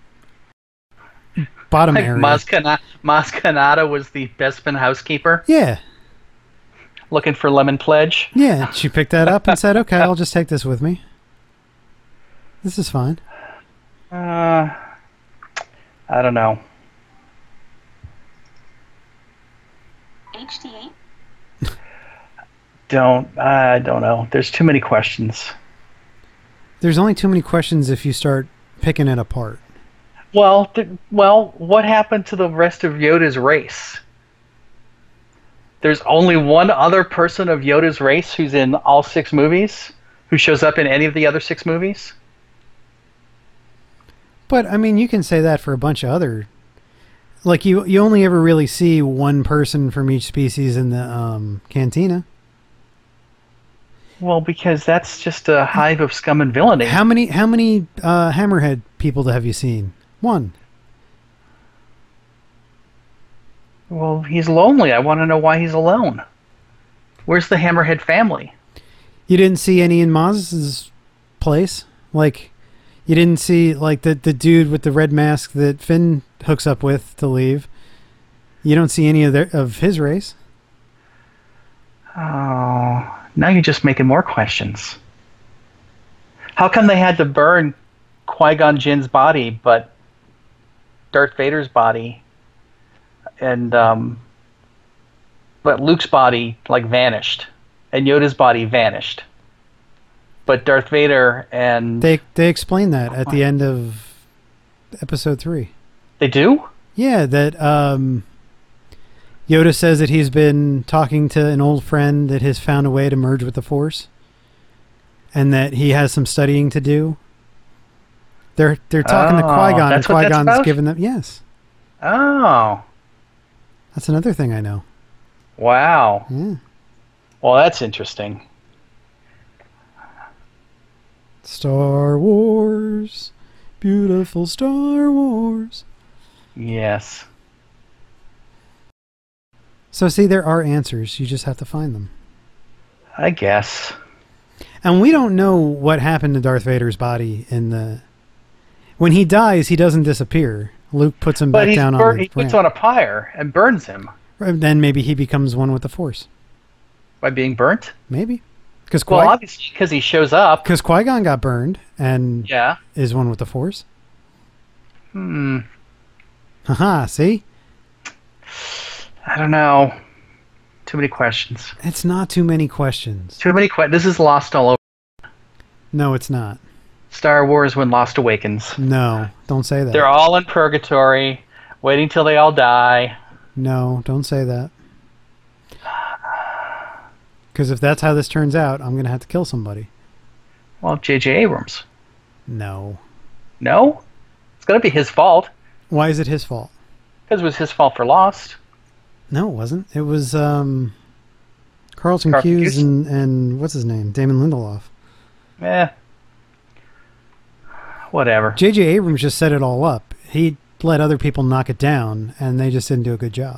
Speaker 2: bottom
Speaker 1: Like
Speaker 2: area.
Speaker 1: Maz Kana- Maz Kanata was the Bespin housekeeper
Speaker 2: Yeah.
Speaker 1: looking for Lemon Pledge.
Speaker 2: Yeah. She picked that up and said, okay, I'll just take this with me. This is fine.
Speaker 1: Uh, I don't know.
Speaker 5: H D eight?
Speaker 1: Don't I don't know. There's too many questions.
Speaker 2: There's only too many questions if you start picking it apart.
Speaker 1: Well, th- well, what happened to the rest of Yoda's race? There's only one other person of Yoda's race who's in all six movies, who shows up in any of the other six movies.
Speaker 2: But I mean, you can say that for a bunch of other. Like you, you only ever really see one person from each species in the um, cantina.
Speaker 1: Well, because that's just a hive of scum and villainy.
Speaker 2: How many, how many uh, Hammerhead people have you seen? One.
Speaker 1: Well, he's lonely. I want to know why he's alone. Where's the Hammerhead family?
Speaker 2: You didn't see any in Maz's place? Like, you didn't see, like, the, the dude with the red mask that Finn hooks up with to leave? You don't see any of their, of his race?
Speaker 1: Oh, now you're just making more questions. How come they had to burn Qui-Gon Jinn's body, but Darth Vader's body and um, but Luke's body like vanished, and Yoda's body vanished, but Darth Vader and
Speaker 2: They they explain that at the end of episode three.
Speaker 1: they do?
Speaker 2: Yeah, that um, Yoda says that he's been talking to an old friend that has found a way to merge with the Force, and that he has some studying to do. They're they're talking to
Speaker 1: Oh,
Speaker 2: Qui-Gon, and
Speaker 1: that's what that's
Speaker 2: Qui-Gon's
Speaker 1: about?
Speaker 2: giving them yes.
Speaker 1: Oh,
Speaker 2: That's another thing I know.
Speaker 1: wow.
Speaker 2: Yeah.
Speaker 1: Well, that's interesting.
Speaker 2: Star Wars, beautiful Star Wars.
Speaker 1: Yes.
Speaker 2: So see, there are answers. You just have to find them.
Speaker 1: I guess.
Speaker 2: And we don't know what happened to Darth Vader's body in the. When he dies, he doesn't disappear. Luke puts him
Speaker 1: But
Speaker 2: back
Speaker 1: he's
Speaker 2: down
Speaker 1: bur-
Speaker 2: on the
Speaker 1: he puts
Speaker 2: ramp.
Speaker 1: on a pyre and burns him
Speaker 2: Then maybe he becomes one with the Force.
Speaker 1: by being burnt.
Speaker 2: Maybe. Because
Speaker 1: Well,
Speaker 2: Qui-
Speaker 1: obviously, because he shows up.
Speaker 2: Because Qui-Gon got burned and
Speaker 1: Yeah.
Speaker 2: is one with the Force.
Speaker 1: Hmm.
Speaker 2: Haha, see?
Speaker 1: I don't know. Too many questions.
Speaker 2: It's not too many questions.
Speaker 1: Too many questions. This is Lost all over.
Speaker 2: No, it's not.
Speaker 1: Star Wars when Lost Awakens.
Speaker 2: No, don't say that.
Speaker 1: They're all in purgatory, waiting till they all die.
Speaker 2: No, don't say that. Because if that's how this turns out, I'm going to have to kill somebody.
Speaker 1: Well, J J Abrams.
Speaker 2: No.
Speaker 1: No? It's going to be his fault.
Speaker 2: Why is it his fault?
Speaker 1: Because it was his fault for Lost.
Speaker 2: No, it wasn't. It was um, Carlton
Speaker 1: Carlton
Speaker 2: Cuse
Speaker 1: Cuse?
Speaker 2: and, and what's his name? Damon Lindelof.
Speaker 1: Eh. Whatever.
Speaker 2: J J Abrams just set it all up. He let other people knock it down, and they just didn't do a good job.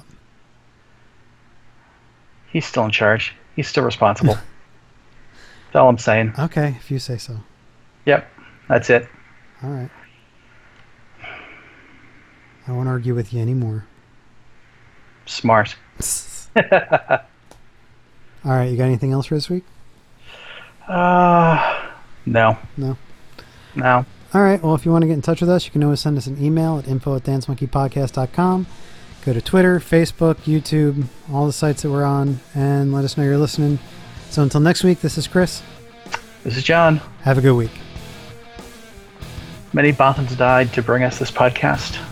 Speaker 1: He's still in charge. He's still responsible. That's all I'm saying.
Speaker 2: Okay, if you say so.
Speaker 1: Yep. That's it.
Speaker 2: All right. I won't argue with you anymore.
Speaker 1: Smart.
Speaker 2: All right, you got anything else for this week?
Speaker 1: Uh, no.
Speaker 2: No.
Speaker 1: No.
Speaker 2: All right, well, if you want to get in touch with us, you can always send us an email at info at dance monkey podcast dot com. Go to Twitter, Facebook, YouTube, all the sites that we're on, and let us know you're listening. So until next week, this is Chris.
Speaker 1: This is John.
Speaker 2: Have a good week.
Speaker 1: Many Bothans died to bring us this podcast.